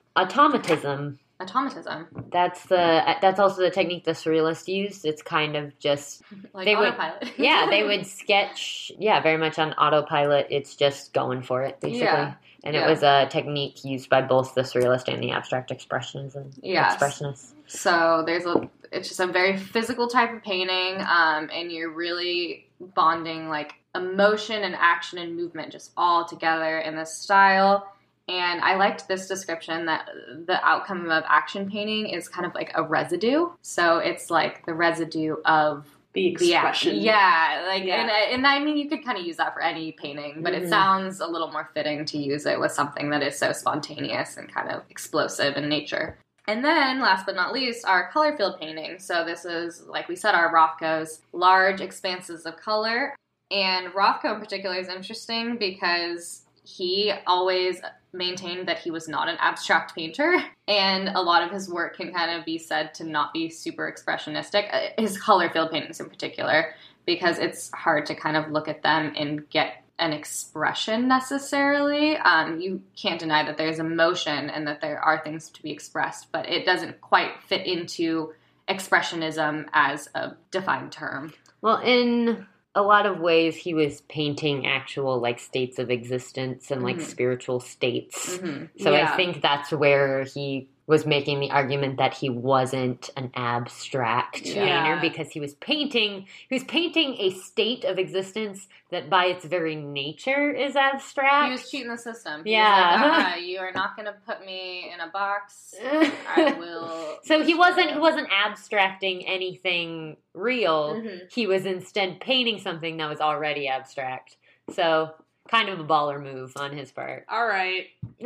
Automatism. Automatism. That's the that's also the technique the surrealists used. It's kind of just Like They would- autopilot. yeah, they would sketch yeah, very much on autopilot. It's just going for it, basically. Yeah. And Yeah. it was a technique used by both the surrealist and the abstract expressionism Yes. expressionists. So there's a, it's just a very physical type of painting, um, and you're really bonding like emotion and action and movement just all together in this style. And I liked this description that the outcome of action painting is kind of like a residue. So it's like the residue of The the expression. action. Yeah, like Yeah. And, and I mean you could kind of use that for any painting, but Mhm. it sounds a little more fitting to use it with something that is so spontaneous and kind of explosive in nature. And then, last but not least, our color field painting. So this is, like we said, our Rothko's large expanses of color. And Rothko in particular is interesting because he always maintained that he was not an abstract painter. And a lot of his work can kind of be said to not be super expressionistic. His color field paintings in particular, because it's hard to kind of look at them and get an expression necessarily. Um, you can't deny that there's emotion and that there are things to be expressed, but it doesn't quite fit into expressionism as a defined term. Well, in a lot of ways, he was painting actual like states of existence and like Mhm. spiritual states. Mm-hmm. So Yeah. I think that's where he was making the argument that he wasn't an abstract Yeah. painter because he was painting he was painting a state of existence that by its very nature is abstract. He was cheating the system. He Yeah. was like, uh-uh, you are not going to put me in a box. I will. So he wasn't he wasn't abstracting anything real. Mhm. He was instead painting something that was already abstract. So kind of a baller move on his part. All right.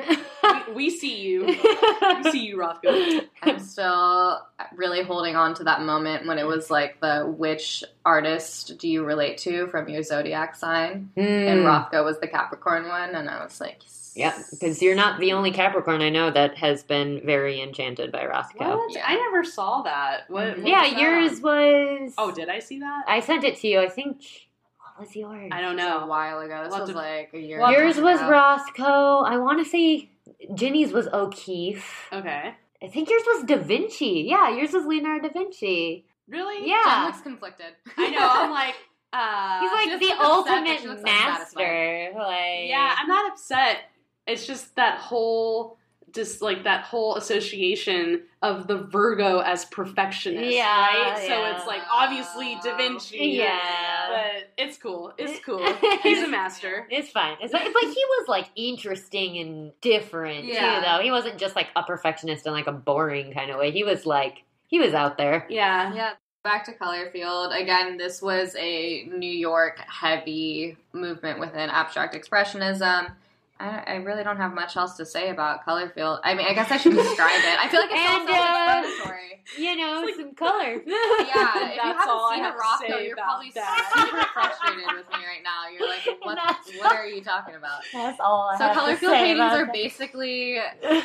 We, we see you. We see you, Rothko. I'm still really holding on to that moment when it was like the which artist do you relate to from your zodiac sign? And Mm. Rothko was the Capricorn one, and I was like, Yep, because you're not the only Capricorn I know that has been very enchanted by Rothko. What? Yeah. I never saw that. What? Mhm. what Yeah, was that yours on? was. Oh, did I see that? I sent it to you. I think. What was yours? I don't It was a know. while ago. This We'll have was to- like a year. we'll have and a Yours half was ago. Roscoe. I want to say Ginny's was O'Keeffe. Okay. I think yours was Da Vinci. Yeah, yours was Leonardo da Vinci. Really? Jen Yeah. looks conflicted. I know. I'm like, uh, He's she like doesn't the look upset, but ultimate she looks master. Like, yeah, I'm not upset. It's just that whole, just like that whole association of the Virgo as perfectionist, Yeah, right? So yeah. it's like obviously Da Vinci. Yeah. But it's cool. It's cool. He's a master. It's fine. It's like, it's like he was like interesting and different Yeah. too, though. He wasn't just like a perfectionist in like a boring kind of way. He was like he was out there. Yeah. Yeah. Back to color field. Again, this was a New York heavy movement within abstract expressionism. I, I really don't have much else to say about color field. I mean, I guess I should describe it. I feel like it's And, all uh, self-explanatory. You know, some color. Yeah, if you That's all I haven't seen a have to Rocco, say you're about probably that. super frustrated with me right now. You're like, what, That's what are you talking about? That's all I So have color to field say paintings about are that. basically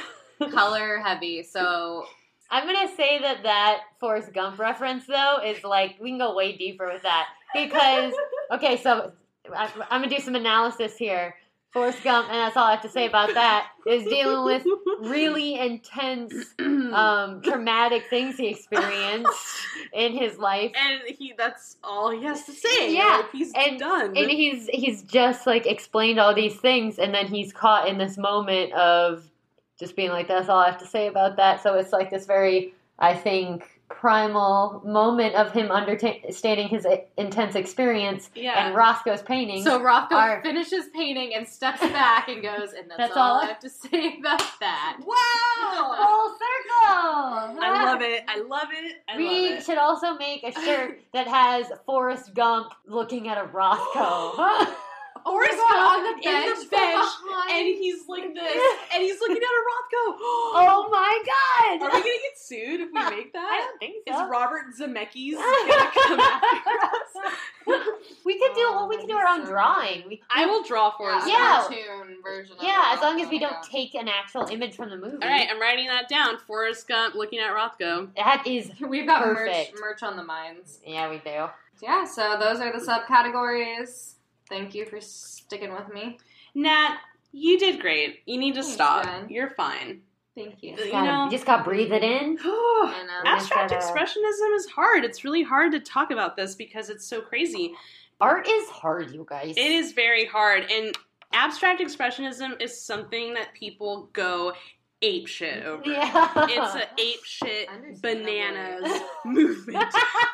color heavy. So I'm gonna say that that Forrest Gump reference though is like we can go way deeper with that because okay, so I, I'm gonna do some analysis here. Forrest Gump, and that's all I have to say about that, is dealing with really intense, um, traumatic things he experienced in his life. And he that's all he has to say. Yeah, Like, he's and- done. And he's he's just like explained all these things, and then he's caught in this moment of just being like, "That's all I have to say about that." So it's like this very, I think, primal moment of him understanding his intense experience. Yeah. And Roscoe's paintings. So Rocco are- finishes painting and steps back and goes, and that's, That's all, all I have to say about that. Wow! Full circle. I love it. I love it. I We love it. should also make a shirt that has Forrest Gump looking at a Roscoe. Forrest God, Gump on the in bench the from bench, behind. and he's like this, and he's looking at a Rothko. Oh my god! Are we gonna get sued if we make that? I don't think Is so. Robert Zemeckis gonna come after us? We could do well. We could do our own drawing. We, I will draw for us. Yeah. Cartoon version. Of yeah, as it. long as we Oh my don't God. take an actual image from the movie. All right, I'm writing that down. Forrest Gump looking at Rothko. That is We've got merch, perfect. merch on the minds. Yeah, we do. Yeah, so those are the subcategories. Thank you for sticking with me. Nat, you did great. You need to Thanks, stop. Jen. You're fine. Thank you. You Gotta- know- you just gotta breathe it in. And, um, Abstract gotta- expressionism is hard. It's really hard to talk about this because it's so crazy. Art is hard, you guys. It is very hard, and abstract expressionism is something that people go ape shit over. Yeah. It's a ape shit Understandable. bananas movement.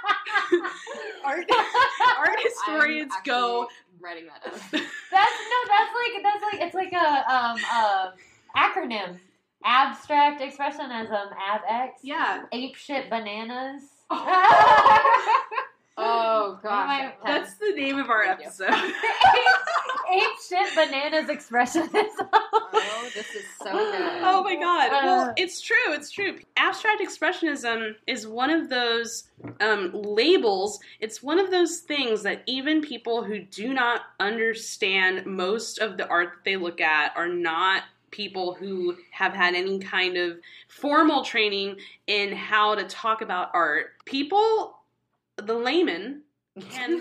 art, art historians I'm go. actually writing that down. That's no. That's like that's like it's like a um uh acronym. Abstract expressionism. A B X. Yeah. Ape shit bananas. Oh gosh, That's the name of our episode. Ape shit bananas expressionism. Oh, this is so good. Oh my god. Uh, Well, it's true. It's true. Abstract expressionism is one of those um, labels. It's one of those things that even people who do not understand most of the art that they look at are not people who have had any kind of formal training in how to talk about art. People, the layman, can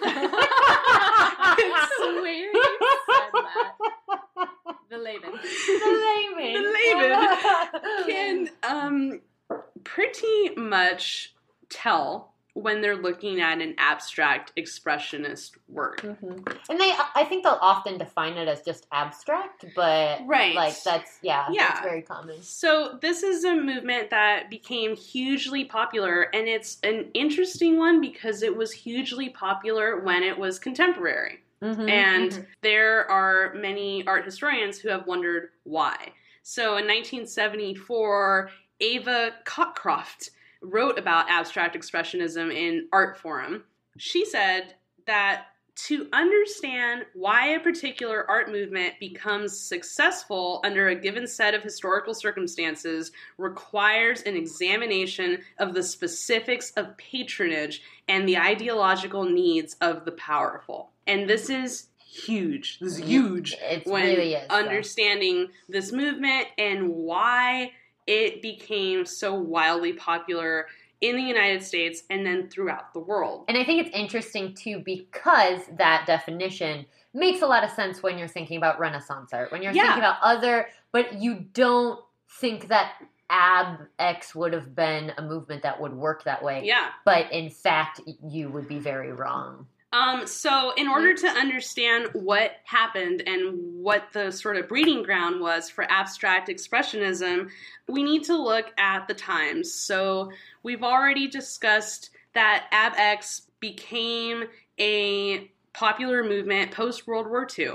I swear you said that. The layman. The layman. The layman can um, pretty much tell when they're looking at an abstract expressionist work. Mm-hmm. And they, I think they'll often define it as just abstract, but Right. like that's, yeah, Yeah. that's very common. So this is a movement that became hugely popular, and it's an interesting one because it was hugely popular when it was contemporary. Mm-hmm. And mm-hmm. there are many art historians who have wondered why. So in nineteen seventy-four, Ava Cockcroft wrote about abstract expressionism in Art Forum. She said that to understand why a particular art movement becomes successful under a given set of historical circumstances requires an examination of the specifics of patronage and the ideological needs of the powerful. And this is huge. This is huge It when really is. understanding this movement and why it became so wildly popular in the United States and then throughout the world. And I think it's interesting, too, because that definition makes a lot of sense when you're thinking about Renaissance art, when you're Yeah. thinking about other, but you don't think that Ab X would have been a movement that would work that way. Yeah. But in fact, you would be very wrong. Um, so in order to understand what happened and what the sort of breeding ground was for abstract expressionism, we need to look at the times. So we've already discussed that Ab X became a popular movement post-World War Two.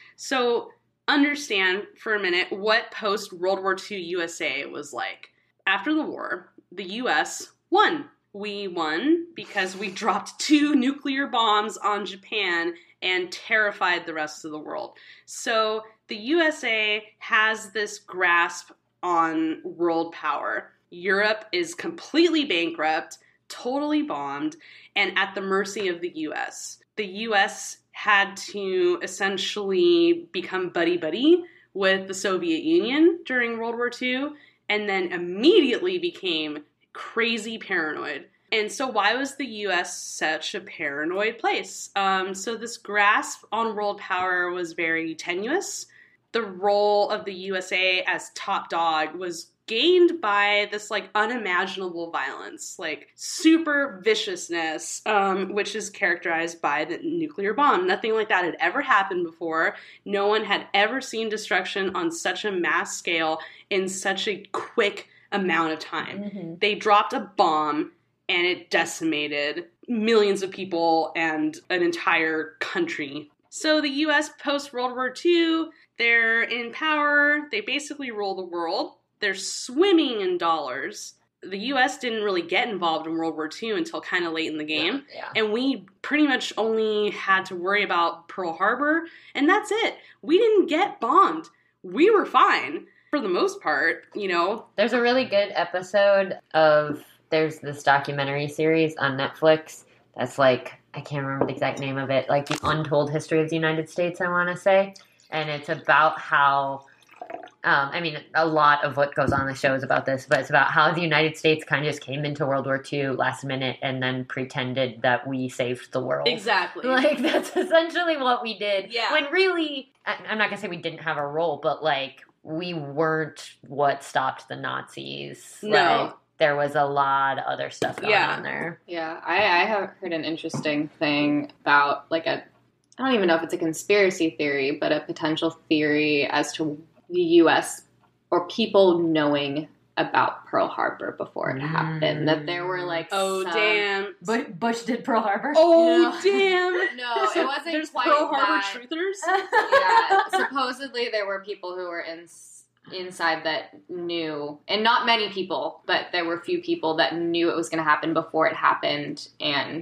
So understand for a minute what post-World War Two U S A was like. After the war, the U S won. We won because we dropped two nuclear bombs on Japan and terrified the rest of the world. So the U S A has this grasp on world power. Europe is completely bankrupt, totally bombed, and at the mercy of the U S. The U S had to essentially become buddy-buddy with the Soviet Union during World War Two, and then immediately became crazy paranoid. And so why was the U S such a paranoid place? Um, so this grasp on world power was very tenuous. The role of the U S A as top dog was gained by this like unimaginable violence, like super viciousness, um, which is characterized by the nuclear bomb. Nothing like that had ever happened before. No one had ever seen destruction on such a mass scale in such a quick amount of time. Mm-hmm. They dropped a bomb and it decimated millions of people and an entire country. So the U S post-World War Two, they're in power. They basically rule the world. They're swimming in dollars. The U S didn't really get involved in World War Two until kind of late in the game. Yeah. And we pretty much only had to worry about Pearl Harbor. And that's it. We didn't get bombed. We were fine. For the most part, you know. There's a really good episode of, there's this documentary series on Netflix that's like, I can't remember the exact name of it, like the Untold History of the United States, I want to say. And it's about how, um, I mean, a lot of what goes on in the show is about this, but it's about how the United States kind of just came into World War Two last minute and then pretended that we saved the world. Exactly. Like, that's essentially what we did. Yeah. When really, I- I'm not going to say we didn't have a role, but like, we weren't what stopped the Nazis. No. Like, there was a lot of other stuff going Yeah. on there. Yeah, I, I have heard an interesting thing about, like, a, I don't even know if it's a conspiracy theory, but a potential theory as to the U S or people knowing about Pearl Harbor before it happened. That there were, like, Oh, some- damn. But Bush did Pearl Harbor. Oh, damn. No, it wasn't There's quite Pearl Harbor that. truthers? Yeah, supposedly there were people who were in, inside that knew, and not many people, but there were few people that knew it was going to happen before it happened and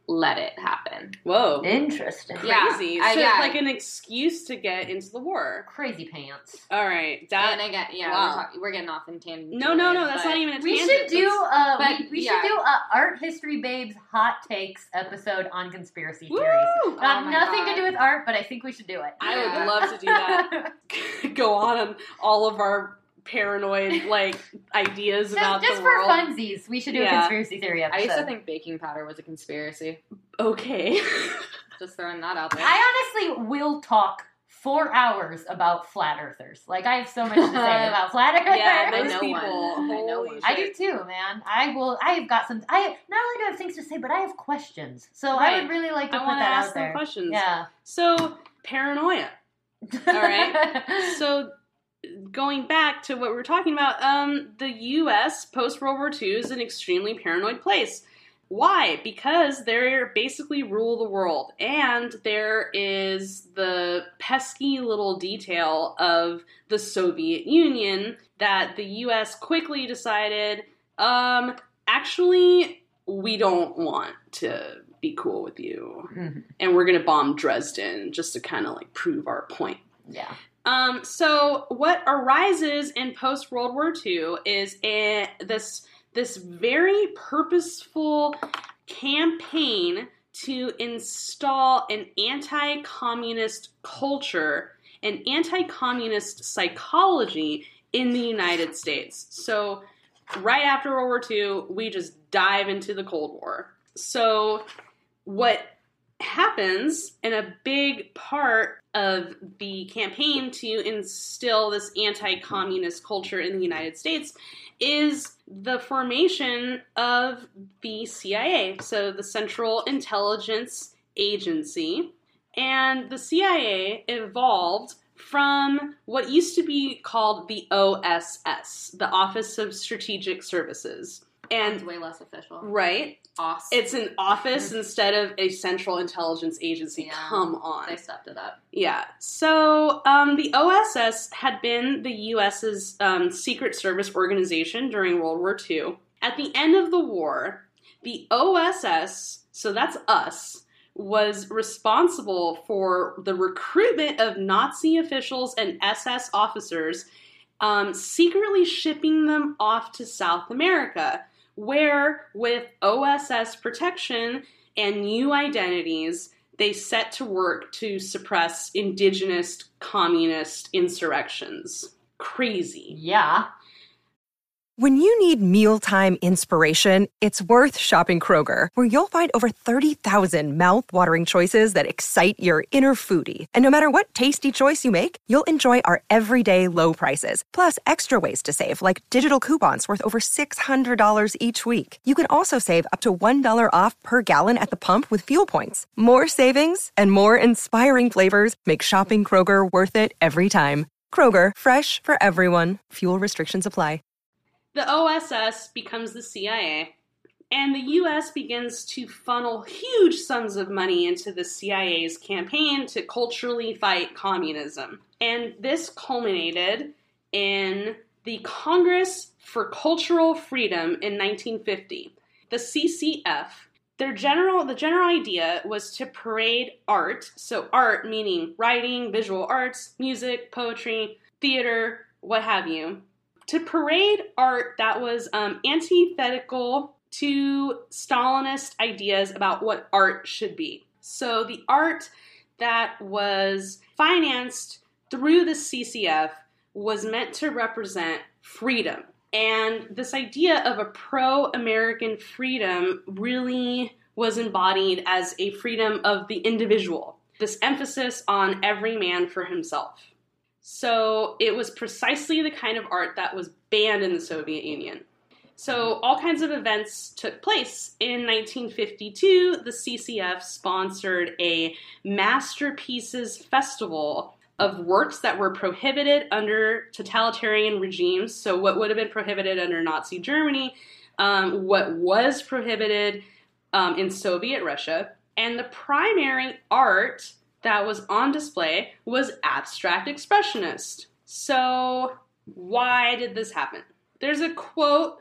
let it happen. Whoa. Interesting. Yeah. Crazy. I- so yeah. like an excuse to get into the war. Crazy pants. All right. That, and again, yeah, wow. we're, talking, we're getting off in tangent. no, no, no. That's but- not even a We tangent. should do That's- uh But, we, we yeah. should do a Art History Babes hot takes episode on conspiracy Woo! theories. Oh Got my nothing God. to do with art, but I think we should do it. I Yeah. would love to do that. Go on on all of our paranoid, like, ideas Just, about just the for world. funsies, we should do Yeah. a conspiracy theory episode. I used to think baking powder was a conspiracy. Okay. Just throwing that out there. I honestly will talk four hours about flat earthers. Like, I have so much to say about flat earthers. Yeah, I those know people. one. I know Holy one. I shit. do too, man. I will. I have got some. I not only do I have things to say, but I have questions. So I Right. would really like to I put want to that ask out them there. questions. Yeah. So, paranoia. All right. So, going back to what we were talking about, um, the U S post World War Two is an extremely paranoid place. Why? Because they basically rule the world, and there is the pesky little detail of the Soviet Union that the U S quickly decided, um, actually, we don't want to be cool with you, Mhm. and we're gonna bomb Dresden just to kind of like prove our point. Yeah. Um, so what arises in post World War Two is a, this this very purposeful campaign to install an anti-communist culture, an anti-communist psychology in the United States. So right after World War Two, we just dive into the Cold War. So what happens, and a big part of the campaign to instill this anti-communist culture in the United States, is the formation of the C I A, so the Central Intelligence Agency. And the C I A evolved from what used to be called the O S S, the Office of Strategic Services. Sounds And way less official. right, Awesome. it's an office instead of a central intelligence agency. Yeah. Come on. They stepped it up. Yeah. So um, the O S S had been the U S's um, secret service organization during World War Two. At the end of the war, the O S S, so that's us, was responsible for the recruitment of Nazi officials and S S officers, um, secretly shipping them off to South America, where, with O S S protection and new identities, they set to work to suppress indigenous communist insurrections. Crazy. Yeah. When you need mealtime inspiration, it's worth shopping Kroger, where you'll find over thirty thousand mouth-watering choices that excite your inner foodie. And no matter what tasty choice you make, you'll enjoy our everyday low prices, plus extra ways to save, like digital coupons worth over six hundred dollars each week. You can also save up to one dollar off per gallon at the pump with fuel points. More savings and more inspiring flavors make shopping Kroger worth it every time. Kroger, fresh for everyone. Fuel restrictions apply. The O S S becomes the C I A, and the U S begins to funnel huge sums of money into the C I A's campaign to culturally fight communism. And this culminated in the Congress for Cultural Freedom in nineteen fifty. The C C F, their general, the general idea was to parade art, so art meaning writing, visual arts, music, poetry, theater, what have you, to parade art that was um, antithetical to Stalinist ideas about what art should be. So the art that was financed through the C C F was meant to represent freedom. And this idea of a pro-American freedom really was embodied as a freedom of the individual. This emphasis on every man for himself. So it was precisely the kind of art that was banned in the Soviet Union. So all kinds of events took place. In nineteen fifty-two, the C C F sponsored a masterpieces festival of works that were prohibited under totalitarian regimes. So what would have been prohibited under Nazi Germany, um, what was prohibited um, in Soviet Russia. And the primary art that was on display was abstract expressionist. So why did this happen? There's a quote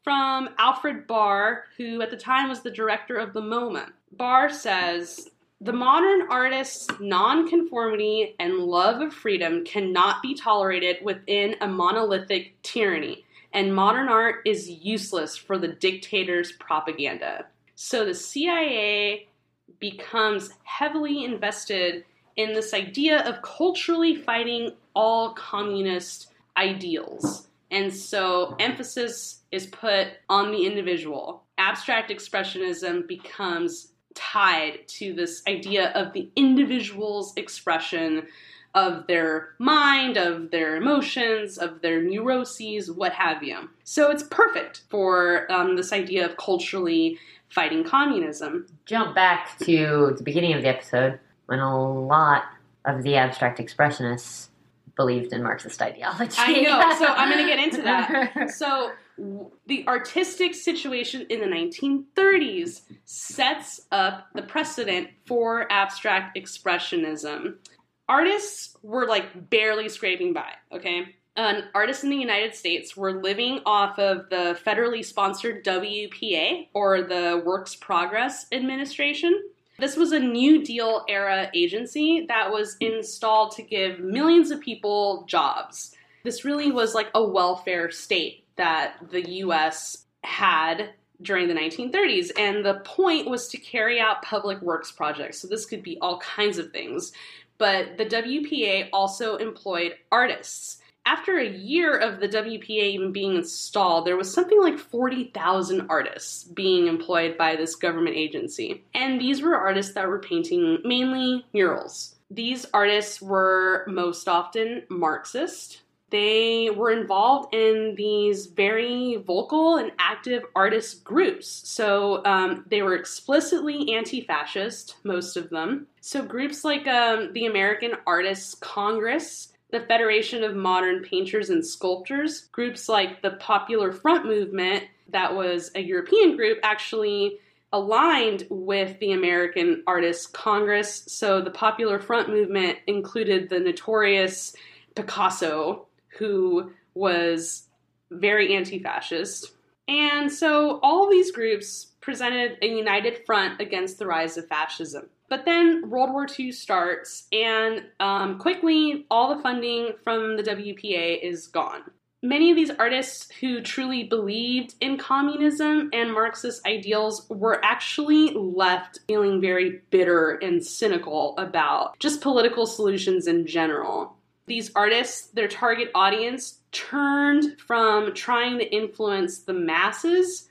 from Alfred Barr, who at the time was the director of the MoMA. Barr says, "The modern artist's nonconformity and love of freedom cannot be tolerated within a monolithic tyranny, and modern art is useless for the dictator's propaganda." So the C I A becomes heavily invested in this idea of culturally fighting all communist ideals. And so emphasis is put on the individual. Abstract expressionism becomes tied to this idea of the individual's expression of their mind, of their emotions, of their neuroses, what have you. So it's perfect for um, this idea of culturally fighting communism. Jump back to the beginning of the episode when a lot of the abstract expressionists believed in Marxist ideology. I know, so I'm going to get into that. So w- the artistic situation in the nineteen thirties sets up the precedent for abstract expressionism. Artists were like barely scraping by, okay? Um, artists in the United States were living off of the federally sponsored W P A, or the Works Progress Administration. This was a New Deal era agency that was installed to give millions of people jobs. This really was like a welfare state that the U S had during the nineteen thirties, and the point was to carry out public works projects. So this could be all kinds of things. But the W P A also employed artists. After a year of the W P A even being installed, there was something like forty thousand artists being employed by this government agency. And these were artists that were painting mainly murals. These artists were most often Marxist. They were involved in these very vocal and active artist groups. So um, they were explicitly anti-fascist, most of them. So groups like um, the American Artists Congress, the Federation of Modern Painters and Sculptors, groups like the Popular Front Movement, that was a European group, actually aligned with the American Artists Congress. So the Popular Front Movement included the notorious Picasso, who was very anti-fascist. And so all these groups presented a united front against the rise of fascism. But then World War Two starts, and um, quickly all the funding from the W P A is gone. Many of these artists who truly believed in communism and Marxist ideals were actually left feeling very bitter and cynical about just political solutions in general. These artists, their target audience, turned from trying to influence the masses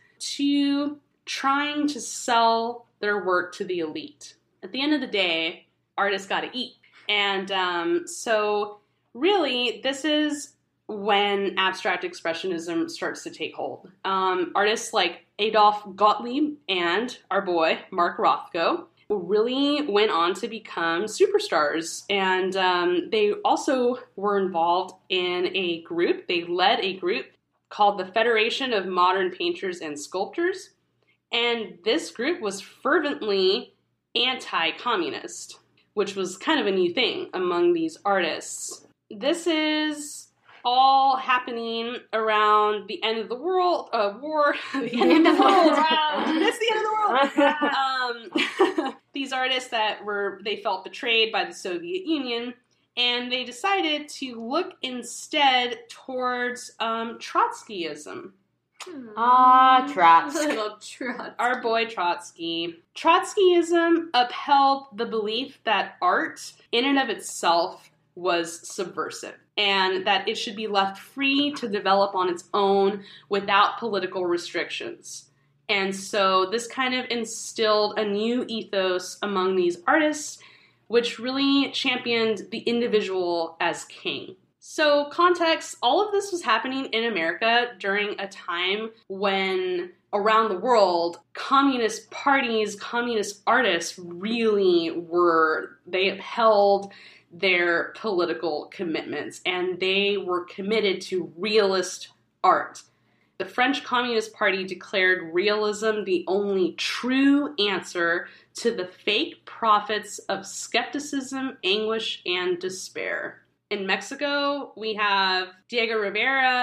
to trying to sell their work to the elite. At the end of the day, artists got to eat. And um, so really, this is when abstract expressionism starts to take hold. Um, artists like Adolf Gottlieb and our boy, Mark Rothko, really went on to become superstars. And um, they also were involved in a group. They led a group called the Federation of Modern Painters and Sculptors. And this group was fervently anti-communist, which was kind of a new thing among these artists. This is all happening around the end of the world, uh, war, the end of the world. It's the end of the world. um, these artists that were, they felt betrayed by the Soviet Union, and they decided to look instead towards um, Trotskyism. Ah, Trotsky. Little Trotsky. Our boy Trotsky. Trotskyism upheld the belief that art, in and of itself, was subversive, and that it should be left free to develop on its own without political restrictions. And so this kind of instilled a new ethos among these artists, which really championed the individual as king. So context, all of this was happening in America during a time when around the world, communist parties, communist artists really were, they upheld their political commitments, and they were committed to realist art. The French Communist Party declared realism the only true answer to the fake prophets of skepticism, anguish, and despair. In Mexico, we have Diego Rivera,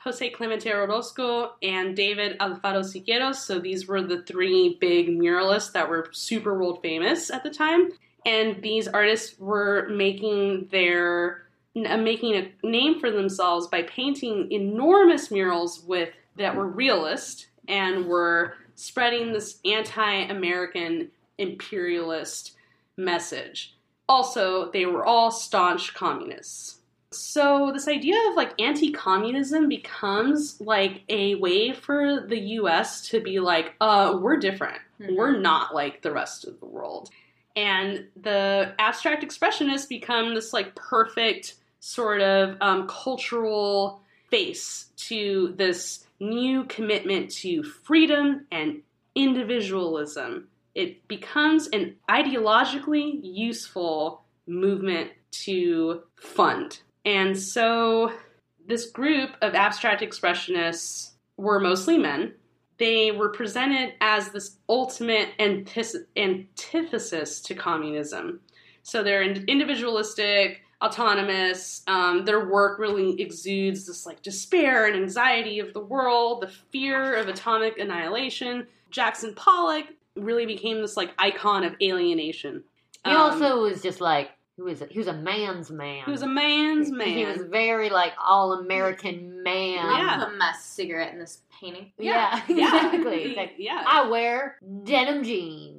Jose Clemente Orozco, and David Alfaro Siqueiros. So these were the three big muralists that were super world famous at the time. And these artists were making their uh, making a name for themselves by painting enormous murals with that were realist and were spreading this anti-American imperialist message. Also, they were all staunch communists. So this idea of like anti-communism becomes like a way for the U S to be like, uh, we're different. Mm-hmm. We're not like the rest of the world. And the abstract expressionists become this like perfect sort of um, cultural face to this new commitment to freedom and individualism. It becomes an ideologically useful movement to fund. And so this group of abstract expressionists were mostly men. They were presented as this ultimate antith- antithesis to communism. So they're individualistic, autonomous. Um, their work really exudes this like despair and anxiety of the world, the fear of atomic annihilation. Jackson Pollock really became this like icon of alienation. He um, also was just like, He was, a, he was a man's man. He was a man's man. He was very, like, all-American man. Yeah. Put my cigarette in this painting. Yeah, yeah. exactly. It's like, yeah. I wear denim jeans.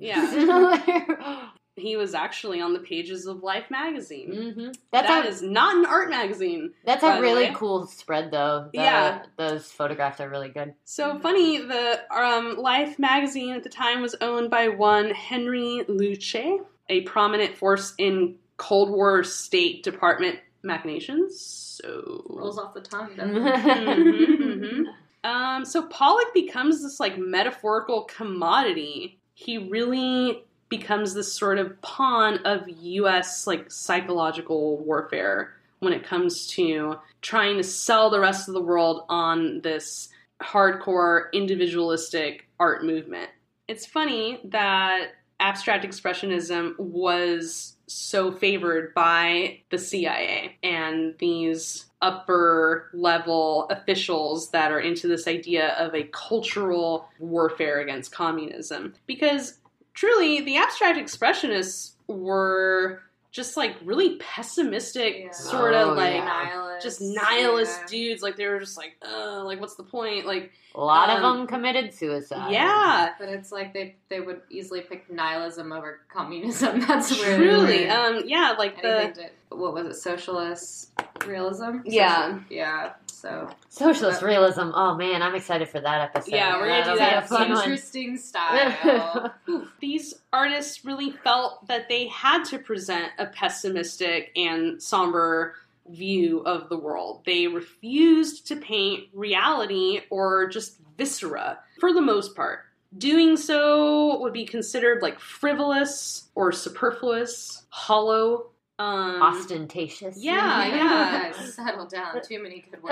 Yeah. He was actually on the pages of Life magazine. Mm-hmm. That's that a, is not an art magazine. That's a really cool spread, though. The, yeah. Those photographs are really good. So funny, the um, Life magazine at the time was owned by one Henry Luce, a prominent force in Cold War State Department machinations. So rolls off the tongue. mm-hmm, mm-hmm. Um, so Pollock becomes this like metaphorical commodity. He really becomes this sort of pawn of U S like psychological warfare when it comes to trying to sell the rest of the world on this hardcore individualistic art movement. It's funny that abstract expressionism was so favored by the C I A and these upper level officials that are into this idea of a cultural warfare against communism. Because truly, the abstract expressionists were just like really pessimistic, yeah. sort of oh, like yeah. nihilist, just nihilist yeah. dudes. Like they were just like, uh, like what's the point? Like a lot um, of them committed suicide. Yeah, but it's like they they would easily pick nihilism over communism. That's where truly, um, yeah, like the to, what was it, socialist realism? Yeah, Social, yeah. So socialist but, realism. Oh man, I'm excited for that episode. Yeah, we're gonna That'll do that. Fun interesting one. style. These artists really felt that they had to present a pessimistic and somber view of the world. They refused to paint reality or just viscera, for the most part. Doing so would be considered like frivolous or superfluous, hollow, um, ostentatious. Yeah, yeah. Guys, settle down. Too many good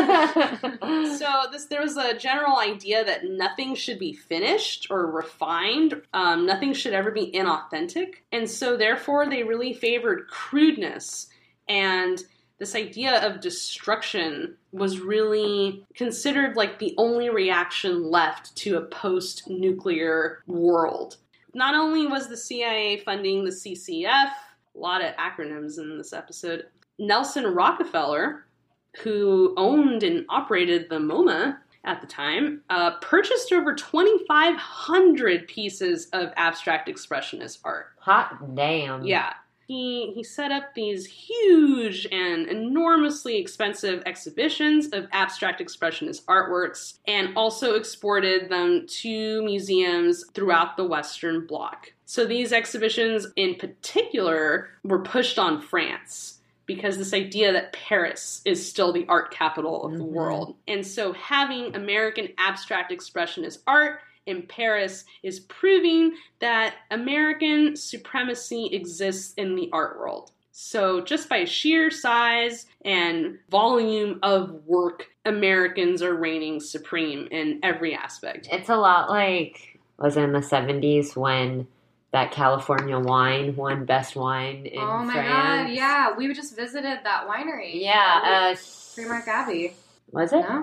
words. So this, there was a general idea that nothing should be finished or refined. Um, nothing should ever be inauthentic. And so therefore they really favored crudeness, and this idea of destruction was really considered like the only reaction left to a post-nuclear world. Not only was the C I A funding the C C F, a lot of acronyms in this episode, Nelson Rockefeller, who owned and operated the MoMA at the time, uh, purchased over twenty-five hundred pieces of abstract expressionist art. Hot damn. Yeah. He, he set up these huge and enormously expensive exhibitions of abstract expressionist artworks and also exported them to museums throughout the Western Bloc. So these exhibitions in particular were pushed on France because this idea that Paris is still the art capital of the mm-hmm. world. And so having American abstract expressionist art in Paris is proving that American supremacy exists in the art world. So just by sheer size and volume of work, Americans are reigning supreme in every aspect. It's a lot like, was it in the seventies when that California wine won best wine in France? Oh my France? god, yeah. We just visited that winery. Yeah. Uh, Freemark Abbey. Was it? No?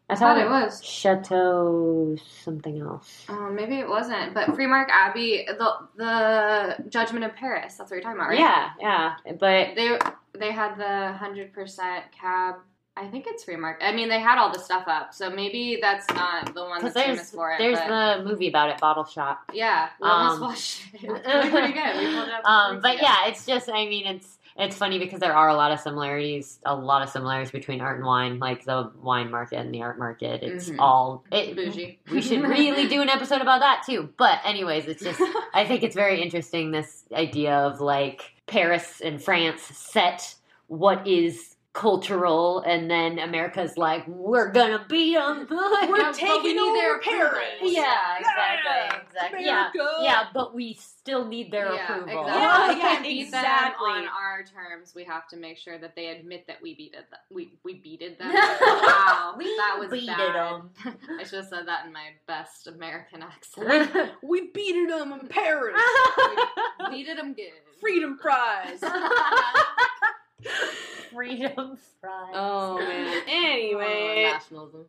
I thought thought it was. Chateau something else. Oh, maybe it wasn't. But Freemark Abbey, the the Judgment of Paris. That's what you're talking about, right? Yeah, yeah. But They they had the one hundred percent cab. I think it's Freemark. I mean, they had all the stuff up, so maybe that's not the one that's there's famous for it. there's but the movie about it, Bottle Shop. yeah, we'll um, just watch it. It's pretty good. We pulled it up Um, weeks but ago. yeah, it's just I mean it's it's funny because there are a lot of similarities, a lot of similarities between art and wine, like the wine market and the art market. It's Mhm. all it, Bougie. We should really do an episode about that too. But anyways, it's just I think it's very interesting this idea of like Paris and France set what is cultural, and then America's like, we're gonna beat them. We're but we taking need over their Paris. approval. Yeah, exactly, Yeah, exactly. Yeah, America. yeah, but we still need their Yeah, approval. exactly. Yeah, we yeah, can't beat exactly. them on our terms. We have to make sure that they admit that we beated them. We we beated them. Wow, We that was beated bad. 'em. I should have said that in my best American accent. We beat them in Paris. We beated them good. Freedom fries. Freedom fries. Oh man. Oh, Anyway, nationalism.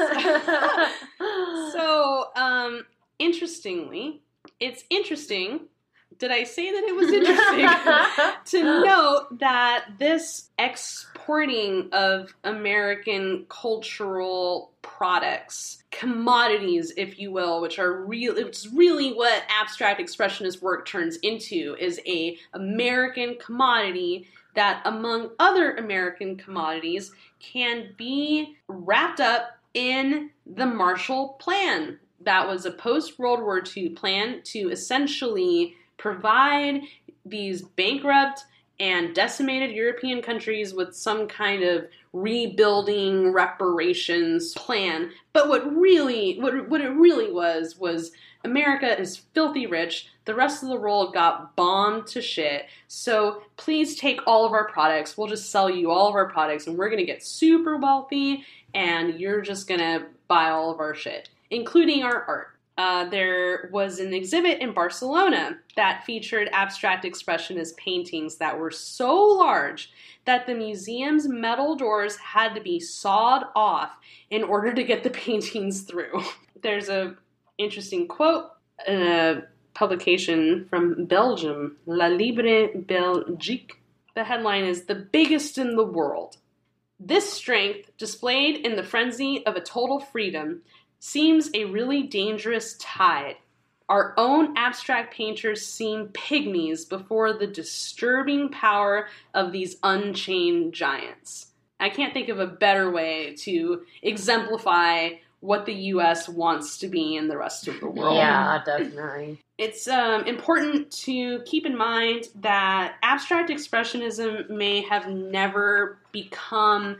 so um, interestingly, it's interesting. Did I say that it was interesting to note that this exporting of American cultural products, commodities, if you will, which are real, it's really what abstract expressionist work turns into, is a American commodity that, among other American commodities, can be wrapped up in the Marshall Plan. That was a post-World War Two plan to essentially provide these bankrupt and decimated European countries with some kind of rebuilding reparations plan. But what really, what, what it really was, was America is filthy rich. The rest of the world got bombed to shit. So please take all of our products. We'll just sell you all of our products and we're going to get super wealthy and you're just going to buy all of our shit, including our art. Uh, there was an exhibit in Barcelona that featured abstract expressionist paintings that were so large that the museum's metal doors had to be sawed off in order to get the paintings through. There's a interesting quote in a publication from Belgium, La Libre Belgique. The headline is, "The biggest in the world. This strength, displayed in the frenzy of a total freedom, seems a really dangerous tide. Our own abstract painters seem pygmies before the disturbing power of these unchained giants." I can't think of a better way to exemplify what the U S wants to be in the rest of the world. Yeah, definitely. It's um, important to keep in mind that abstract expressionism may have never become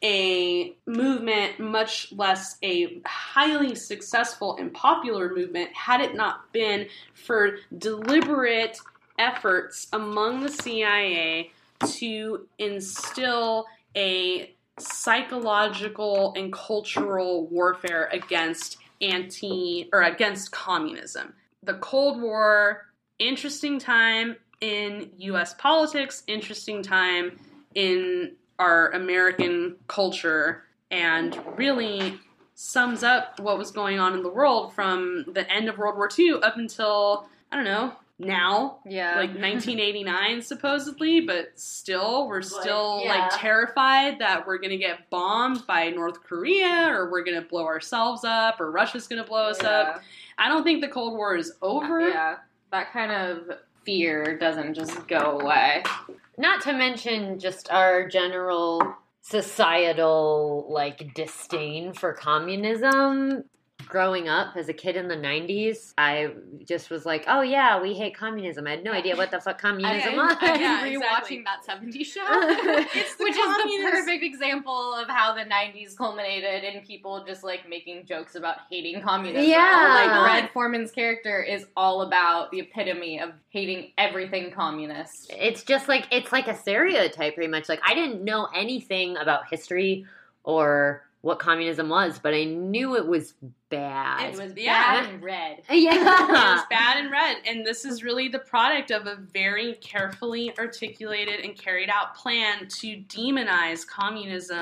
a movement, much less a highly successful and popular movement, had it not been for deliberate efforts among the C I A to instill a psychological and cultural warfare against anti or against communism. The Cold War, interesting time in U S politics, interesting time in our American culture, and really sums up what was going on in the world from the end of World War Two up until, I don't know, now. Yeah. Like nineteen eighty-nine supposedly, but still, we're still yeah. like terrified that we're gonna get bombed by North Korea, or we're gonna blow ourselves up, or Russia's gonna blow us Yeah. up. I don't think the Cold War is over. Yeah, that kind of fear doesn't just go away. Not to mention just our general societal, like, disdain for communism. Growing up as a kid in the nineties, I just was like, oh yeah, we hate communism. I had no idea what the fuck communism was. I'm Yeah, rewatching exactly. that seventies show. It's the Which is the communist- perfect example of how the nineties culminated in people just like making jokes about hating communism. Yeah. Like Red Foreman's character is all about the epitome of hating everything communist. It's just like, it's like a stereotype pretty much. Like, I didn't know anything about history or what communism was, but I knew it was bad. It was Yeah. bad and red. Yeah. It's bad and red, and this is really the product of a very carefully articulated and carried out plan to demonize communism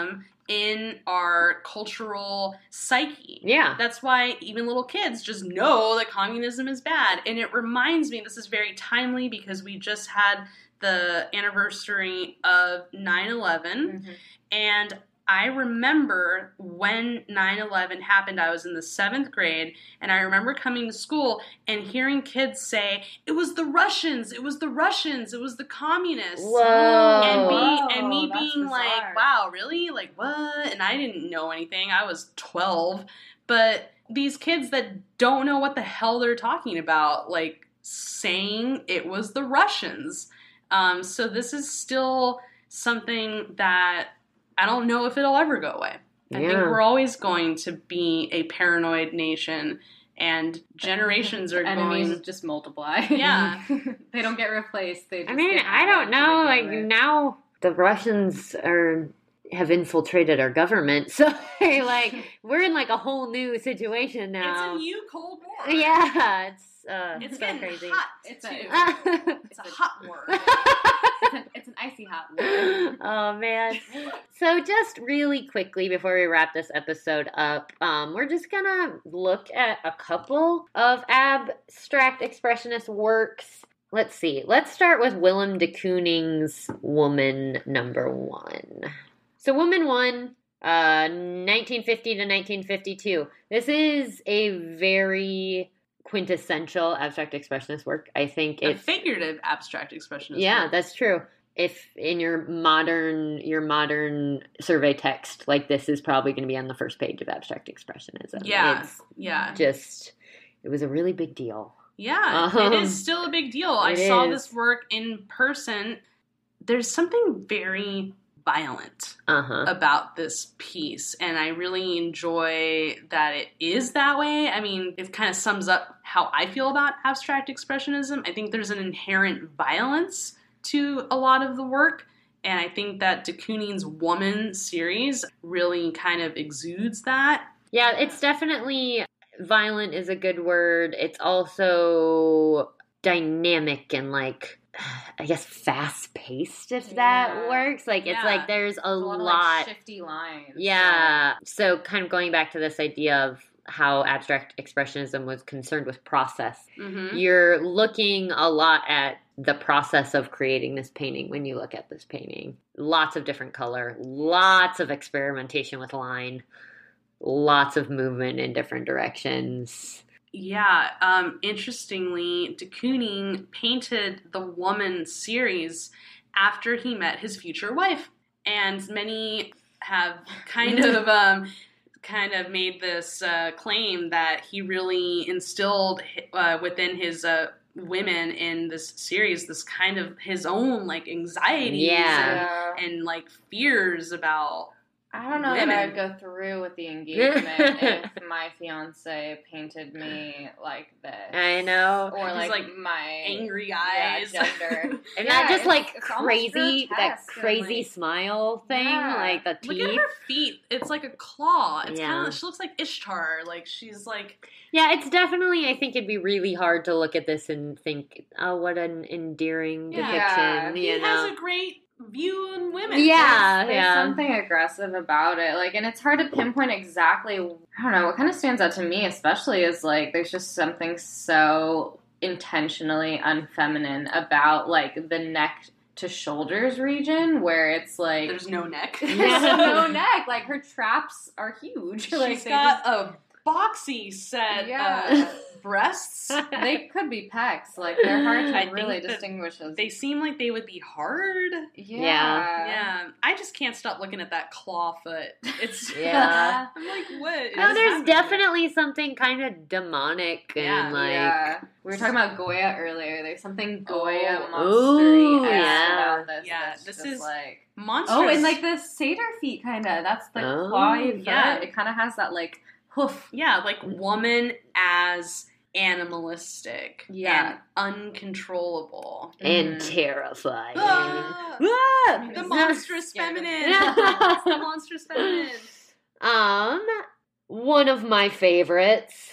in our cultural psyche. Yeah. That's why even little kids just know that communism is bad. And it reminds me, this is very timely because we just had the anniversary of nine eleven. Mm-hmm. And I remember when nine eleven happened, I was in the seventh grade, and I remember coming to school and hearing kids say, it was the Russians, it was the Russians, it was the communists. Whoa. And me, Whoa, and me that's being bizarre. like, wow, really? Like, what? And I didn't know anything. I was twelve. But these kids that don't know what the hell they're talking about, like, saying it was the Russians. Um, so this is still something that I don't know if it'll ever go away. I Yeah. think we're always going to be a paranoid nation, and generations are Enemies going... just multiply. Yeah. They don't get replaced. They just I mean, get I don't added to know. begin Like, with. now the Russians are have infiltrated our government. So, like, we're in, like, a whole new situation now. It's a new Cold War. Yeah, it's, uh, It's so getting crazy. hot. It's too. a- It's a hot war. It's an, it's an icy hot war. Oh man. So just really quickly before we wrap this episode up, um, we're just gonna look at a couple of abstract expressionist works. Let's see. Let's start with Willem de Kooning's Woman Number One. So Woman One, uh, nineteen fifty to nineteen fifty-two. This is a very quintessential abstract expressionist work. I think A it's figurative abstract expressionist. yeah, work. that's true. If in your modern your modern survey text, like this is probably going to be on the first page of abstract expressionism. Yeah, It's yeah. just it was a really big deal. Yeah, Um, it is still a big deal. I it saw is. this work in person. There's something very violent Uh-huh. about this piece, and I really enjoy that it is that way. I mean, it kind of sums up how I feel about abstract expressionism. I think there's an inherent violence to a lot of the work, and I think that de Kooning's Woman series really kind of exudes that. Yeah, it's definitely violent is a good word. It's also dynamic and like I guess fast paced if that Yeah. works. Like it's Yeah. like there's a, A lot, lot of, like, shifty lines. Yeah. So kind of going back to this idea of how abstract expressionism was concerned with process. Mm-hmm. You're looking a lot at the process of creating this painting when you look at this painting. Lots of different color, lots of experimentation with line, lots of movement in different directions. Yeah, um, interestingly, de Kooning painted the Woman series after he met his future wife, and many have kind of um, kind of made this uh, claim that he really instilled uh, within his uh, women in this series this kind of his own like anxieties Yeah. and, and like fears about. I don't know Women. that I would go through with the engagement if my fiance painted me like this. I know. Or His, like, like, my angry yeah, eyes. gender. And Yeah, not just it's- like it's almost crazy, that grotesque and, crazy like- smile thing, Yeah. like the Look teeth. at her feet. It's like a claw. It's Yeah. kind of. She looks like Ishtar. Like she's like. Yeah, it's definitely, I think it'd be really hard to look at this and think, oh, what an endearing Yeah. depiction, He you has know? a great view on women. Yeah, There's yeah. something aggressive about it. Like, and it's hard to pinpoint exactly, I don't know, what kind of stands out to me especially is like there's just something so intentionally unfeminine about like the neck to shoulders region where it's like There's no neck. there's no neck. Like her traps are huge. She's like they got just- a boxy set Yeah. uh, breasts. they could be pecs. Like they're hard to I think really that distinguish as They seem like they would be hard. yeah. Yeah, I just can't stop looking at that claw foot. It's Yeah. I'm like, what? No, is there's happening? definitely something kind of demonic Yeah. and like, yeah. We were talking about Goya earlier. There's something Goya Oh. Ooh, monstery yeah. about this. Yeah, that's this just is like monstrous. oh, and like the satyr feet, kind of. That's the Oh, clawy foot. yeah. It kind of has that like hoof. yeah, like woman as animalistic Yeah. and uncontrollable. and Mhm. terrifying. Ah! Ah! The monstrous Scared of feminine. it. It's the monstrous feminine. Um, one of my favorites,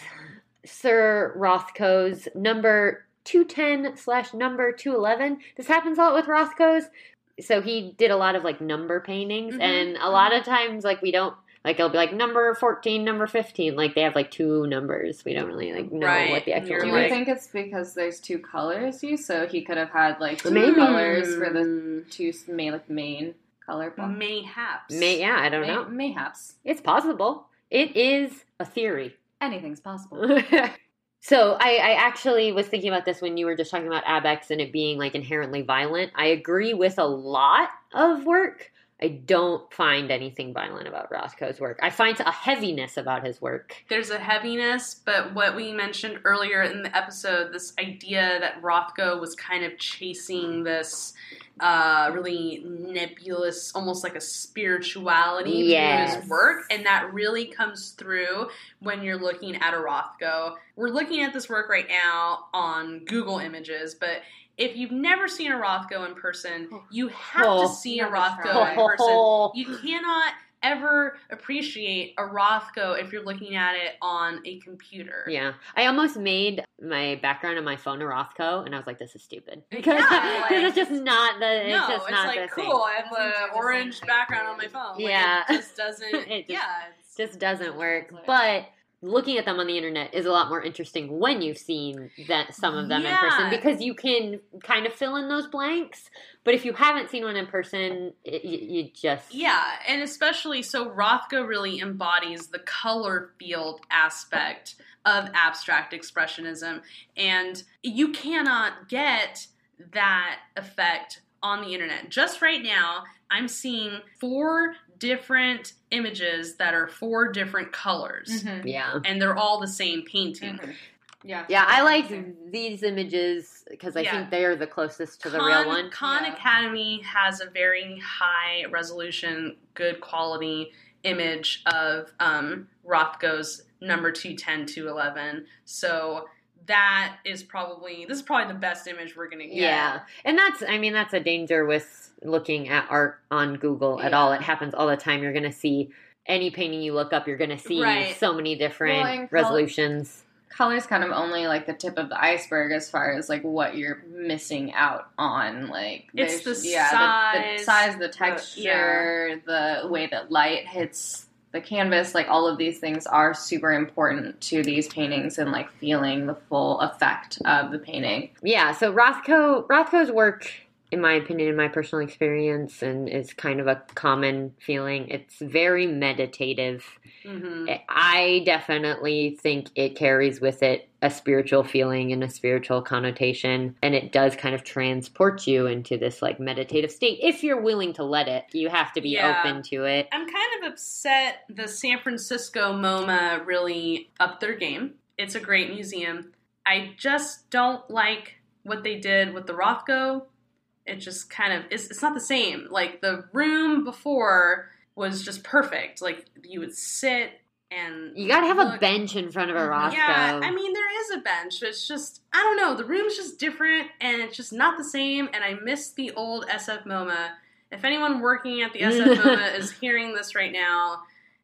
Sir Rothko's number two ten slash number two eleven. This happens a lot with Rothko's. so he did a lot of like number paintings, Mhm. and a lot of times like we don't like it'll be like number fourteen, number fifteen, like they have like two numbers. We don't really like know Right. what the actual You're Do number you is. think it's because there's two colors used, so he could have had like two Maybe. colors for the two main like main color block? Mayhaps. May yeah, I don't May- know. Mayhaps. It's possible. It is a theory. Anything's possible. So I, I actually was thinking about this when you were just talking about Abex and it being like inherently violent. I agree with a lot of work. I don't find anything violent about Rothko's work. I find a heaviness about his work. There's a heaviness, but what we mentioned earlier in the episode, this idea that Rothko was kind of chasing this uh, really nebulous, almost like a spirituality Yes. through his work, and that really comes through when you're looking at a Rothko. We're looking at this work right now on Google Images, but if you've never seen a Rothko in person, you have Oh. to see a Never Rothko tried. in person. You cannot ever appreciate a Rothko if you're looking at it on a computer. Yeah. I almost made my background on my phone a Rothko, and I was like, this is stupid. Because Yeah, like- it's just not the, it's No, just it's not like, the cool, I thing. have Doesn't do an the orange same thing. background on my phone. Like, Yeah. It just doesn't, It just- yeah. It's, Just doesn't work. Translate. But looking at them on the internet is a lot more interesting when you've seen that some of them in Yeah. person, because you can kind of fill in those blanks. But if you haven't seen one in person, it, you, you just yeah, and especially, so Rothko really embodies the color field aspect of abstract expressionism, and you cannot get that effect on the internet. Just right now, I'm seeing four different images that are four different colors, Mhm. yeah. and they're all the same painting. Mhm. Yeah. Yeah, I like these images because I Yeah. think they're the closest to the Khan, real one. Khan Yeah. Academy has a very high resolution, good quality image of um, Rothko's number two ten, two eleven. So that is probably, this is probably the best image we're going to get. Yeah. And that's, I mean, that's a danger with looking at art on Google at Yeah. all. It happens all the time. You're going to see any painting you look up, you're going to see Right. so many different Well, and color- resolutions. Color's kind of only like the tip of the iceberg as far as like what you're missing out on. Like It's there's- the yeah, the, the size, size, the the- texture, the way that light hits the canvas. Like all of these things are super important to these paintings and like feeling the full effect of the painting. Yeah, so Rothko Rothko's work, in my opinion, in my personal experience, and is kind of a common feeling, it's very meditative. hmm I definitely think it carries with it a spiritual feeling and a spiritual connotation, and it does kind of transport you into this like meditative state if you're willing to let it. You have to be Yeah. open to it. I'm kind of upset the San Francisco MoMA really upped their game. It's a great museum. I just don't like what they did with the Rothko. It just kind of, it's, it's not the same. Like the room before was just perfect. Like you would sit and You gotta have a look. bench in front of a Rothko. Yeah, I mean there is a bench. But it's just, I don't know. The room's just different and it's just not the same. And I miss the old S F MoMA. If anyone working at the S F MoMA is hearing this right now,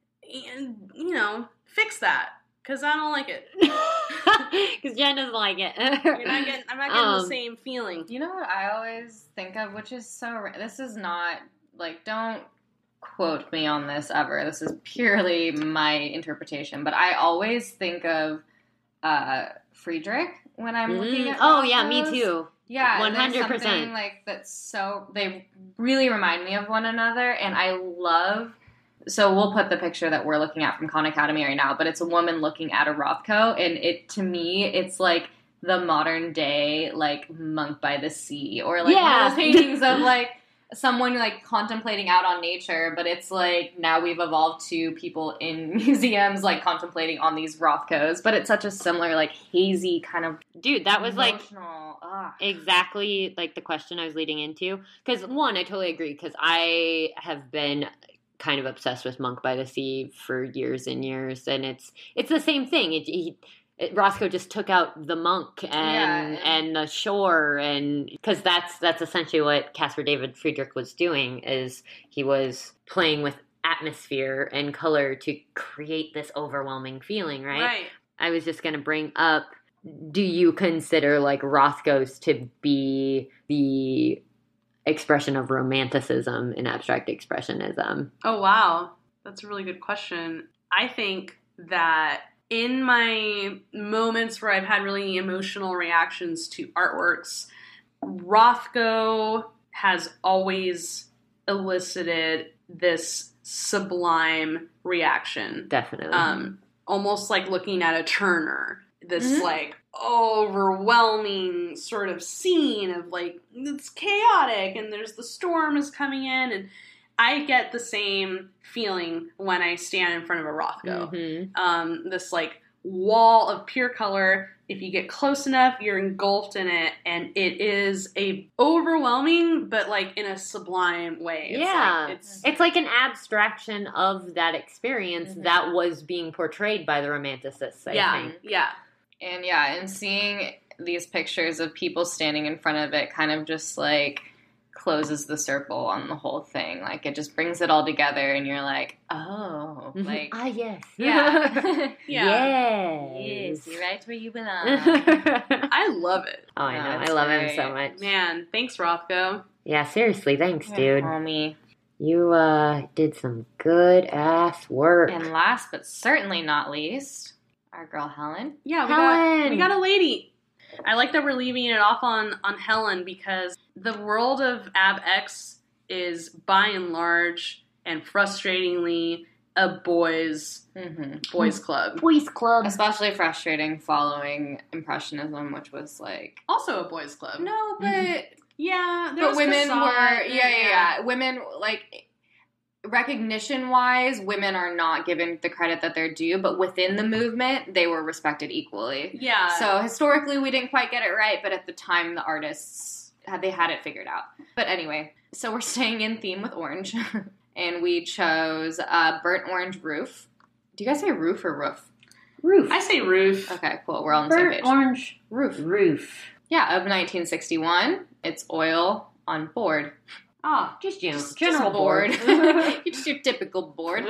and you know, fix that because I don't like it. Because Jen doesn't like it. You're not getting. I'm not getting Um, the same feeling. You know what I always think of, which is so, ra- this is not, like, don't quote me on this ever. This is purely my interpretation, but I always think of uh, Friedrich when I'm looking Mm, at oh yeah, me Rothkos. too. Yeah, one hundred there's percent. something, like, that's so, they really remind me of one another, and I love, so we'll put the picture that we're looking at from Khan Academy right now, but it's a woman looking at a Rothko, and it, to me, it's like the modern day, like, Monk by the Sea, or like Yeah. one of those paintings of, like, someone, like, contemplating out on nature, but it's like, now we've evolved to people in museums, like, contemplating on these Rothkos, but it's such a similar, like, hazy kind of Dude, that was like emotional, ugh. exactly like the question I was leading into. Because one, I totally agree. Because I have been kind of obsessed with Monk by the Sea for years and years, and it's it's the same thing. It, he, it, Rothko just took out the monk and Yeah. and the shore, and because that's that's essentially what Caspar David Friedrich was doing. Is he was playing with atmosphere and color to create this overwhelming feeling, right? Right. I was just going to bring up, do you consider like Rothko's to be the expression of romanticism in abstract expressionism? Oh, wow. That's a really good question. I think that in my moments where I've had really emotional reactions to artworks, Rothko has always elicited this sublime reaction. Definitely. Um, almost like looking at a Turner. This, Mm-hmm. like, overwhelming sort of scene of, like, it's chaotic and there's the storm is coming in, and I get the same feeling when I stand in front of a Rothko. Mm-hmm. Um, this, like, wall of pure color. If you get close enough, you're engulfed in it, and it is a overwhelming, but, like, in a sublime way. It's Yeah. like, it's It's like an abstraction of that experience Mhm. that was being portrayed by the romanticists, I yeah, think. yeah. And yeah, and seeing these pictures of people standing in front of it kind of just like closes the circle on the whole thing. Like it just brings it all together, and you're like, oh, like ah, yes. yeah, Yeah. Yes. yes, you're right where you belong. I love it. Oh, I No, know. I it's love him great. so much. Man, thanks, Rothko. Yeah, seriously, thanks, dude. homie. You uh did some good ass work. And last but certainly not least, our girl Helen. Yeah, we Helen! got we got a lady. I like that we're leaving it off on, on Helen because the world of AbX is by and large and frustratingly a boys Mm-hmm. boys club. Boys Club. Especially frustrating following Impressionism, which was like Also a boys club. no, but Yeah, there but was women facade, were yeah, yeah, yeah. Women like recognition wise, women are not given the credit that they're due, but within the movement, they were respected equally. Yeah. So historically, we didn't quite get it right, but at the time, the artists had they had it figured out. But anyway, so we're staying in theme with orange, and we chose uh, burnt orange roof. Do you guys say roof or roof? Roof. I say roof. Okay, cool. We're all on the same Burnt page. orange Roof. roof. Yeah, of nineteen sixty-one. It's oil on board. Ah. Just, you know, Just- general just board. Just your typical board.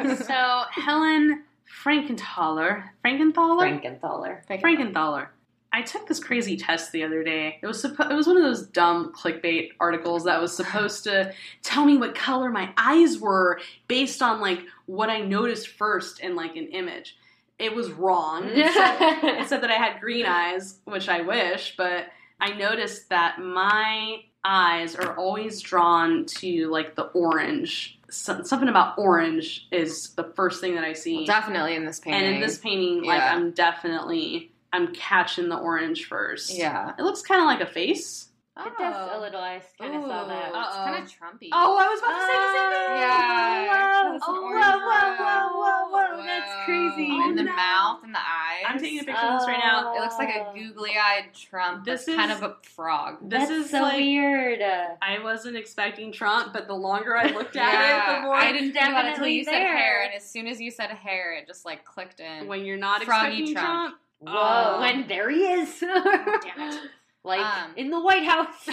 So Helen Frankenthaler, Frankenthaler, Frankenthaler. Frankenthaler. I took this crazy test the other day. It was suppo- it was one of those dumb clickbait articles that was supposed to tell me what color my eyes were based on like what I noticed first in like an image. It was wrong. It said, it said that I had green eyes, which I wish, but I noticed that my eyes are always drawn to like the orange. So, something about orange is the first thing that I see. Definitely in this painting. And in this painting, like Yeah. I'm definitely I'm catching the orange first. Yeah. It looks kind of like a face. It does a little. I kind of saw that. Ooh, It's kind of Trumpy. Oh, I was about to say the same thing. Yeah. It's an Oh, orange whoa, whoa, row. whoa, whoa, whoa, that's crazy. And the Oh, no. mouth and the eyes. I'm taking a picture of this right now. It looks like a googly-eyed Trump. This This kind is- of a frog. This That's is so like weird. I wasn't expecting Trump, but the longer I looked at Yeah, it, the more I didn't think about it until definitely you said there. hair, and as soon as you said hair, it just like clicked in. when you're not Froggy expecting Trump. Trump. Whoa, Um, when there he is. Damn it. Like Um, in the White House.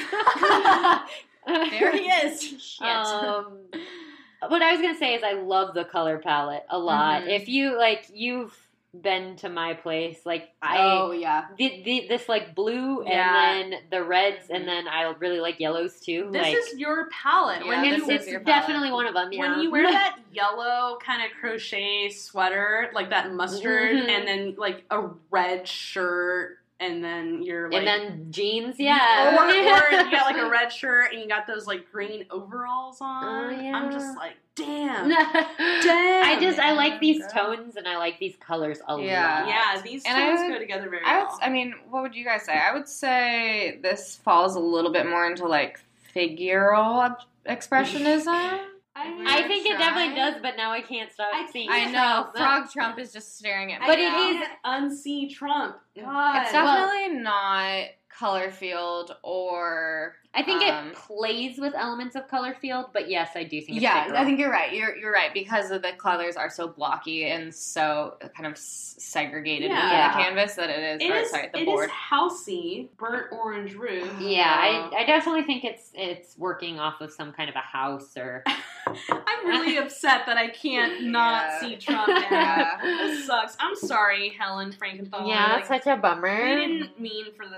There he is. Shit. Um, what I was gonna say is I love the color palette a lot. Mhm. If you like, you've been to my place. Like I, oh yeah. the, the, this like blue Yeah. and then the reds, and then I really like yellows too. This like, is your palette. Yeah, when this you, is it's your palette. definitely one of them. Yeah. when you wear that yellow kind of crochet sweater, like that mustard, Mhm. and then like a red shirt, and then you're like, and then jeans, yeah. or, or you got like a red shirt and you got those like green overalls on. Oh, yeah. I'm just like, damn, Damn. I just I like these girl. tones and I like these colors a Yeah. lot. yeah, these And I tones would- go together very I well. would. I mean, what would you guys say? I would say this falls a little bit more into like figural ob- expressionism. I think it definitely does, but now I can't stop I seeing I it. know. Frog Trump is just staring at me. But now. it is- unsee Trump. God. It's definitely not color field or. I think um, it plays with elements of color field, but yes, I do think it's Yeah, figural. I think you're right. You're you're right because of the colors are so blocky and so kind of s- segregated Yeah. within Yeah. the canvas that it is. It or, is, sorry, the it board. is housey, burnt orange roof. Yeah, I, I definitely think it's it's working off of some kind of a house or I'm really upset that I can't not Yeah. see Trump now. Yeah. This sucks. I'm sorry, Helen Frankenthaler. yeah, Like, it's such a bummer. we didn't mean for this to happen.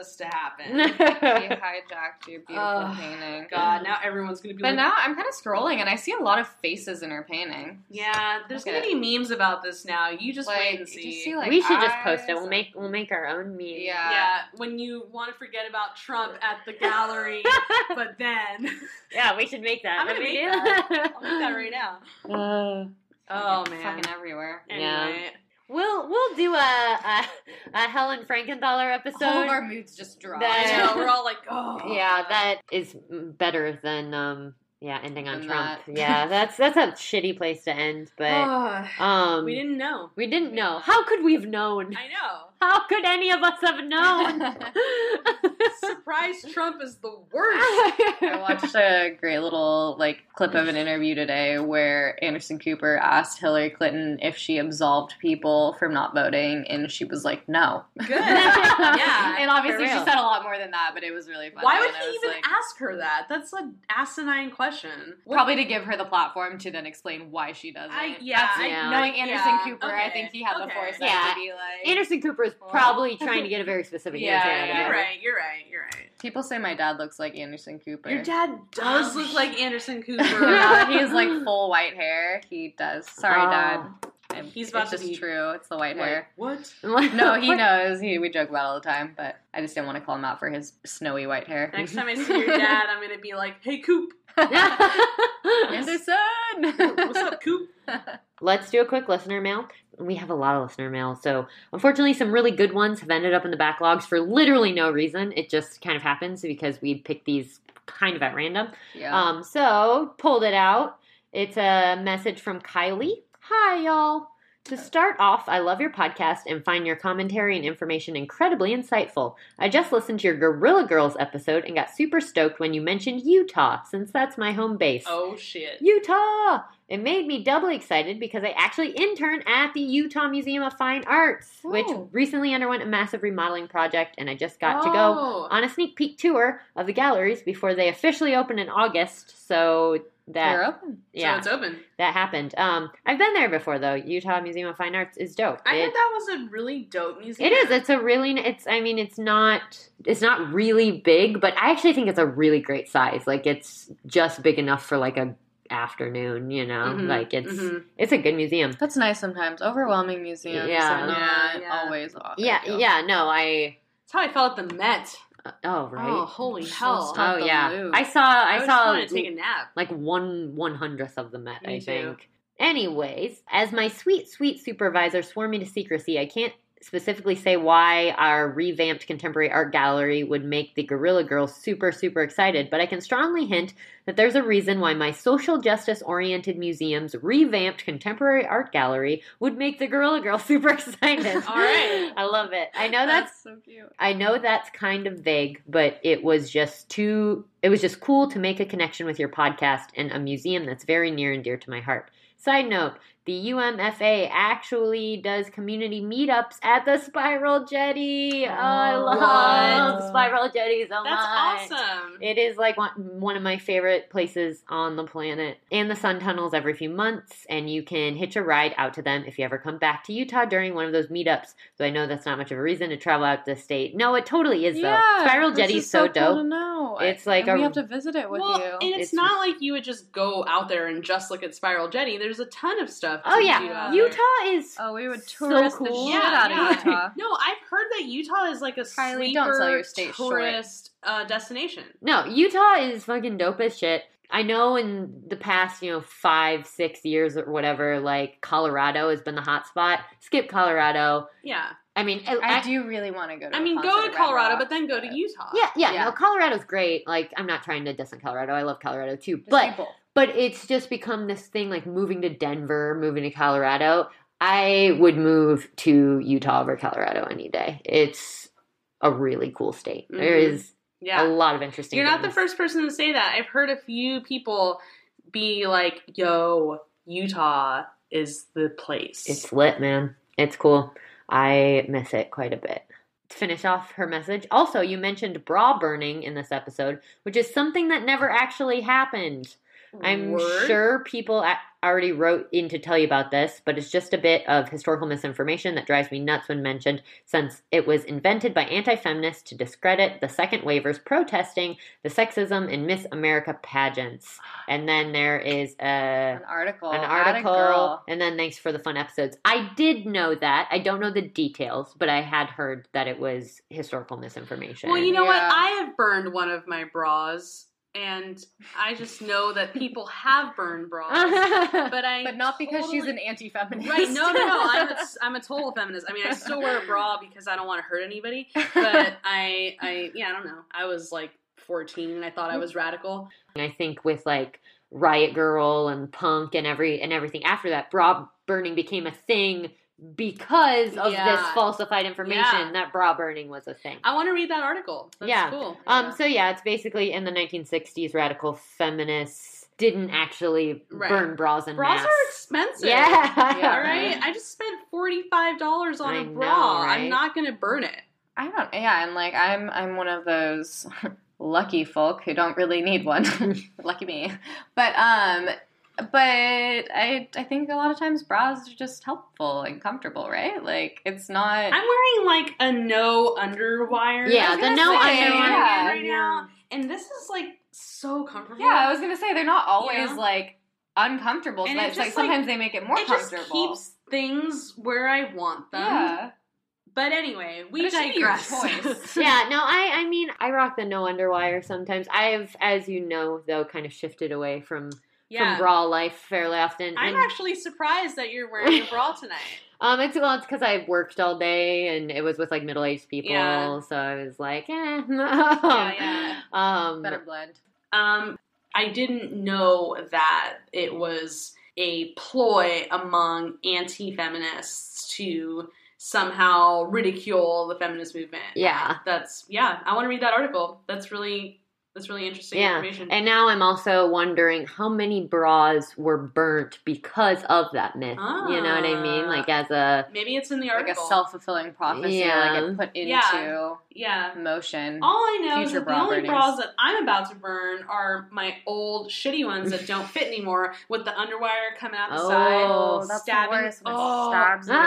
happen. He hijacked your beautiful Oh, painting. God, now everyone's going to be But like... now I'm kind of scrolling and I see a lot of faces in her painting. Yeah, there's Look going at to be memes about this now. You just Like, wait and you see. just see, like, we should just eyes post it. We'll and- make we'll make our own meme. Yeah. Yeah, when you want to forget about Trump at the gallery, but then... Yeah, we should make that. I'm gonna Let me make do that. I'll make that right now. Uh, Oh, Fucking- man. Fucking everywhere. Anyway. we'll we'll do a, a a Helen Frankenthaler episode. All of our moods just drop. That- I know, we're all like, oh. Yeah, that is better than um yeah ending on Than Trump. that. Yeah, that's that's a shitty place to end. But um, We didn't know. we didn't know. How could we have known? I know. How could any of us have known? Surprise Trump is the worst. I watched a great little like clip of an interview today where Anderson Cooper asked Hillary Clinton if she absolved people from not voting, and she was like, "No." Good. Yeah. And obviously For she real. said a lot more than that, but it was really funny. Why would and I he was even like- ask her that? That's an asinine question. Probably to give her the platform to then explain why she doesn't. I- yeah, That's- I- Yeah. knowing Anderson yeah, Cooper, I okay, think he had the okay. foresight Yeah. to be like. Anderson Cooper is probably trying to get a very specific Yeah, answer out of yeah. it. You're right, you're right, you're right. People say my dad looks like Anderson Cooper. Your dad does look like Anderson Cooper. Yeah, he has like full white hair. He does. Sorry, Oh. Dad. I'm- He's about it's to just be- true. It's the white Like, hair. what? No, he knows. He we joke about it all the time, but I just didn't want to call him out for his snowy white hair. Next time I see your dad, I'm gonna be like, hey, Coop. Anderson. What's up, Coop? Let's do a quick listener mail. We have a lot of listener mail, so unfortunately some really good ones have ended up in the backlogs for literally no reason. It just kind of happens because we picked these kind of at random. Yeah. Um, so, pulled it out. It's a message from Kylie. Hi, y'all. To start off, I love your podcast and find your commentary and information incredibly insightful. I just listened to your Gorilla Girls episode and got super stoked when you mentioned Utah, since that's my home base. Oh, shit. Utah! It made me doubly excited because I actually interned at the Utah Museum of Fine Arts, which Oh. recently underwent a massive remodeling project, and I just got to go Oh. on a sneak peek tour of the galleries before they officially open in August. So that They're open. yeah, So it's open. that happened. Um, I've been there before though. Utah Museum of Fine Arts is dope. I It- heard that was a really dope museum. it is. It's a really. It's. I mean, it's not. It's not really big, but I actually think it's a really great size. Like it's just big enough for like a afternoon. You know, Mhm, like it's. mhm. It's a good museum. That's nice sometimes. Overwhelming museums Yeah. are not Yeah, yeah. always awesome. Yeah. Yeah. No. I. That's how I felt at the Met. Uh, oh right. Oh, holy Just hell. let's talk Oh the yeah. Louvre. I saw. I, I, was saw. trying to take a nap. like one one hundredth of the Met, Me I too. think. Anyways, as my sweet, sweet supervisor swore me to secrecy, I can't specifically say why our revamped contemporary art gallery would make the Gorilla Girls super, super excited, but I can strongly hint that there's a reason why my social justice-oriented museum's revamped contemporary art gallery would make the Gorilla Girls super excited. All right. I love it. I know that's so cute. I know that's kind of vague, but it was just too, it was just cool to make a connection with your podcast and a museum that's very near and dear to my heart. Side note, the U M F A actually does community meetups at the Spiral Jetty. Oh, I love what? Spiral Jetty so That's much. awesome. It is like one, one of my favorite places on the planet. And the sun tunnels every few months, and you can hitch a ride out to them if you ever come back to Utah during one of those meetups. So I know that's not much of a reason to travel out the state. No, it totally is, though. Spiral Jetty is so, cool dope. to know. It's like and a- we have to visit it with well, you. and it's, It's not just- like you would just go out there and just look at Spiral Jetty. There's a ton of stuff. Oh, to yeah. do out there. Utah is Oh, we would so tourist cool. the shit Yeah, out yeah. of Utah. No, I've heard that Utah is like a Kylie, sleeper don't sell your state short. tourist uh, destination. No, Utah is fucking dope as shit. I know in the past, you know, five, six years or whatever, like Colorado has been the hot spot. Skip Colorado. Yeah. I mean, I, I, do really want to go to I a mean, concert go at to Red Colorado, Rocks, but then go to Utah. yeah, yeah, Yeah. no, Colorado's great. Like, I'm not trying to diss on Colorado. I love Colorado too. Just But people. but it's just become this thing like moving to Denver, moving to Colorado. I would move to Utah over Colorado any day. It's a really cool state. There Mhm. is Yeah. a lot of interesting You're not the things. first person to say that. I've heard a few people be like, yo, Utah is the place. It's lit, man. It's cool. I miss it quite a bit. To finish off her message, also, you mentioned bra burning in this episode, which is something that never actually happened. I'm Word? sure people a- already wrote in to tell you about this, but it's just a bit of historical misinformation that drives me nuts when mentioned, since it was invented by anti-feminists to discredit the second waivers protesting the sexism in Miss America pageants. And then there is a, An article. an Atta article, girl. and then thanks for the fun episodes. I did know that. I don't know the details, but I had heard that it was historical misinformation. Well, you know what? Yeah. I have burned one of my bras, and I just know that people have burned bras. But I But not because she's totally- an anti-feminist. Right, no, no, no. I'm a, I'm a total feminist. I mean, I still wear a bra because I don't want to hurt anybody. But I, I, yeah, I don't know. I was like fourteen and I thought I was radical. And I think with like Riot Girl and Punk and every and everything after that, bra burning became a thing because of Yeah. this falsified information Yeah. that bra burning was a thing. I want to read that article. That's Yeah. cool. Um. So yeah, it's basically in the nineteen sixties, radical feminists didn't actually Right. burn bras and Bras mass. are expensive. Yeah. All right. I just spent forty-five dollars on I a know, bra. right? I'm not going to burn it. I don't. Yeah, and like I'm, I'm one of those lucky folk who don't really need one. Lucky me. But um, but I, I think a lot of times bras are just helpful and comfortable, right? Like it's not. I'm wearing like a no underwire. Yeah, I was the gonna no say, underwire. yeah, right now, and this is like so comfortable. Yeah, I was gonna say they're not always Yeah. like uncomfortable. And but it it's like just, like, sometimes they make it more it just comfortable. keeps things where I want them. yeah. But anyway, we But it should be your digress. choice. Yeah, no, I, I mean, I rock the no underwire sometimes. I've, as you know, though, kind of shifted away from Yeah. from bra life fairly often. I'm And, actually surprised that you're wearing a bra tonight. um, it's well, it's because I worked all day and it was with like middle aged people, Yeah. so I was like, eh. Yeah, yeah. Um, Better blend. Um, I didn't know that it was a ploy among anti-feminists to somehow ridicule the feminist movement. Yeah. That's, yeah, I want to read that article. That's really, that's really interesting Yeah, information. and now I'm also wondering how many bras were burnt because of that myth. You know what I mean? Ah. Like as a Maybe it's in the Like article. a self-fulfilling prophecy, Yeah. like it put into Yeah. Yeah. motion. All I know is Future that the bra only burnings. bras that I'm about to burn are my old shitty ones that don't fit anymore with the underwire coming out the Oh, side. that's the stabbing. worst when it Oh. stabs you.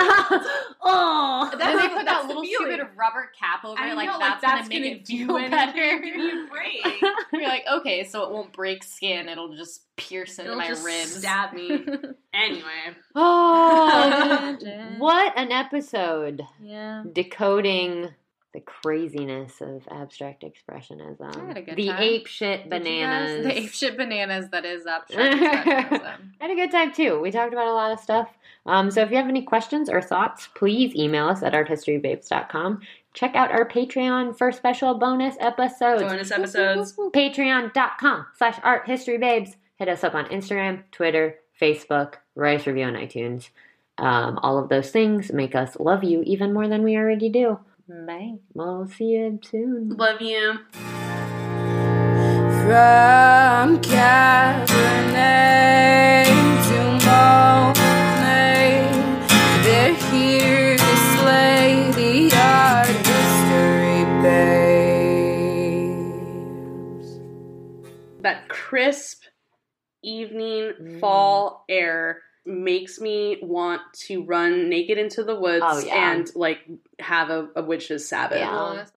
oh, Then they put That's that the little feeling. stupid rubber cap over I it, like know, that's, like, that's gonna make gonna it do feel anything. better. Give me a break. You're like, okay, so it won't break skin; it'll just pierce into It'll my just ribs. stab me. Anyway. oh, what an episode! Yeah. Decoding the craziness of abstract expressionism. I had a good the time. ape shit Did you guys- bananas. The ape shit bananas that is abstract expressionism. I had a good time too. We talked about a lot of stuff. Um, so if you have any questions or thoughts, please email us at art history babes dot com. Check out our Patreon for special bonus episodes. Bonus episodes. Patreon.com slash arthistorybabes. Hit us up on Instagram, Twitter, Facebook, write us a review on iTunes. Um, all of those things make us love you even more than we already do. Bye. We'll see you soon. Love you. From Cabernet to Monet, they're here to slay the art history babes. That crisp evening fall air makes me want to run naked into the woods Oh, yeah. and like have a, a witch's sabbath. Yeah.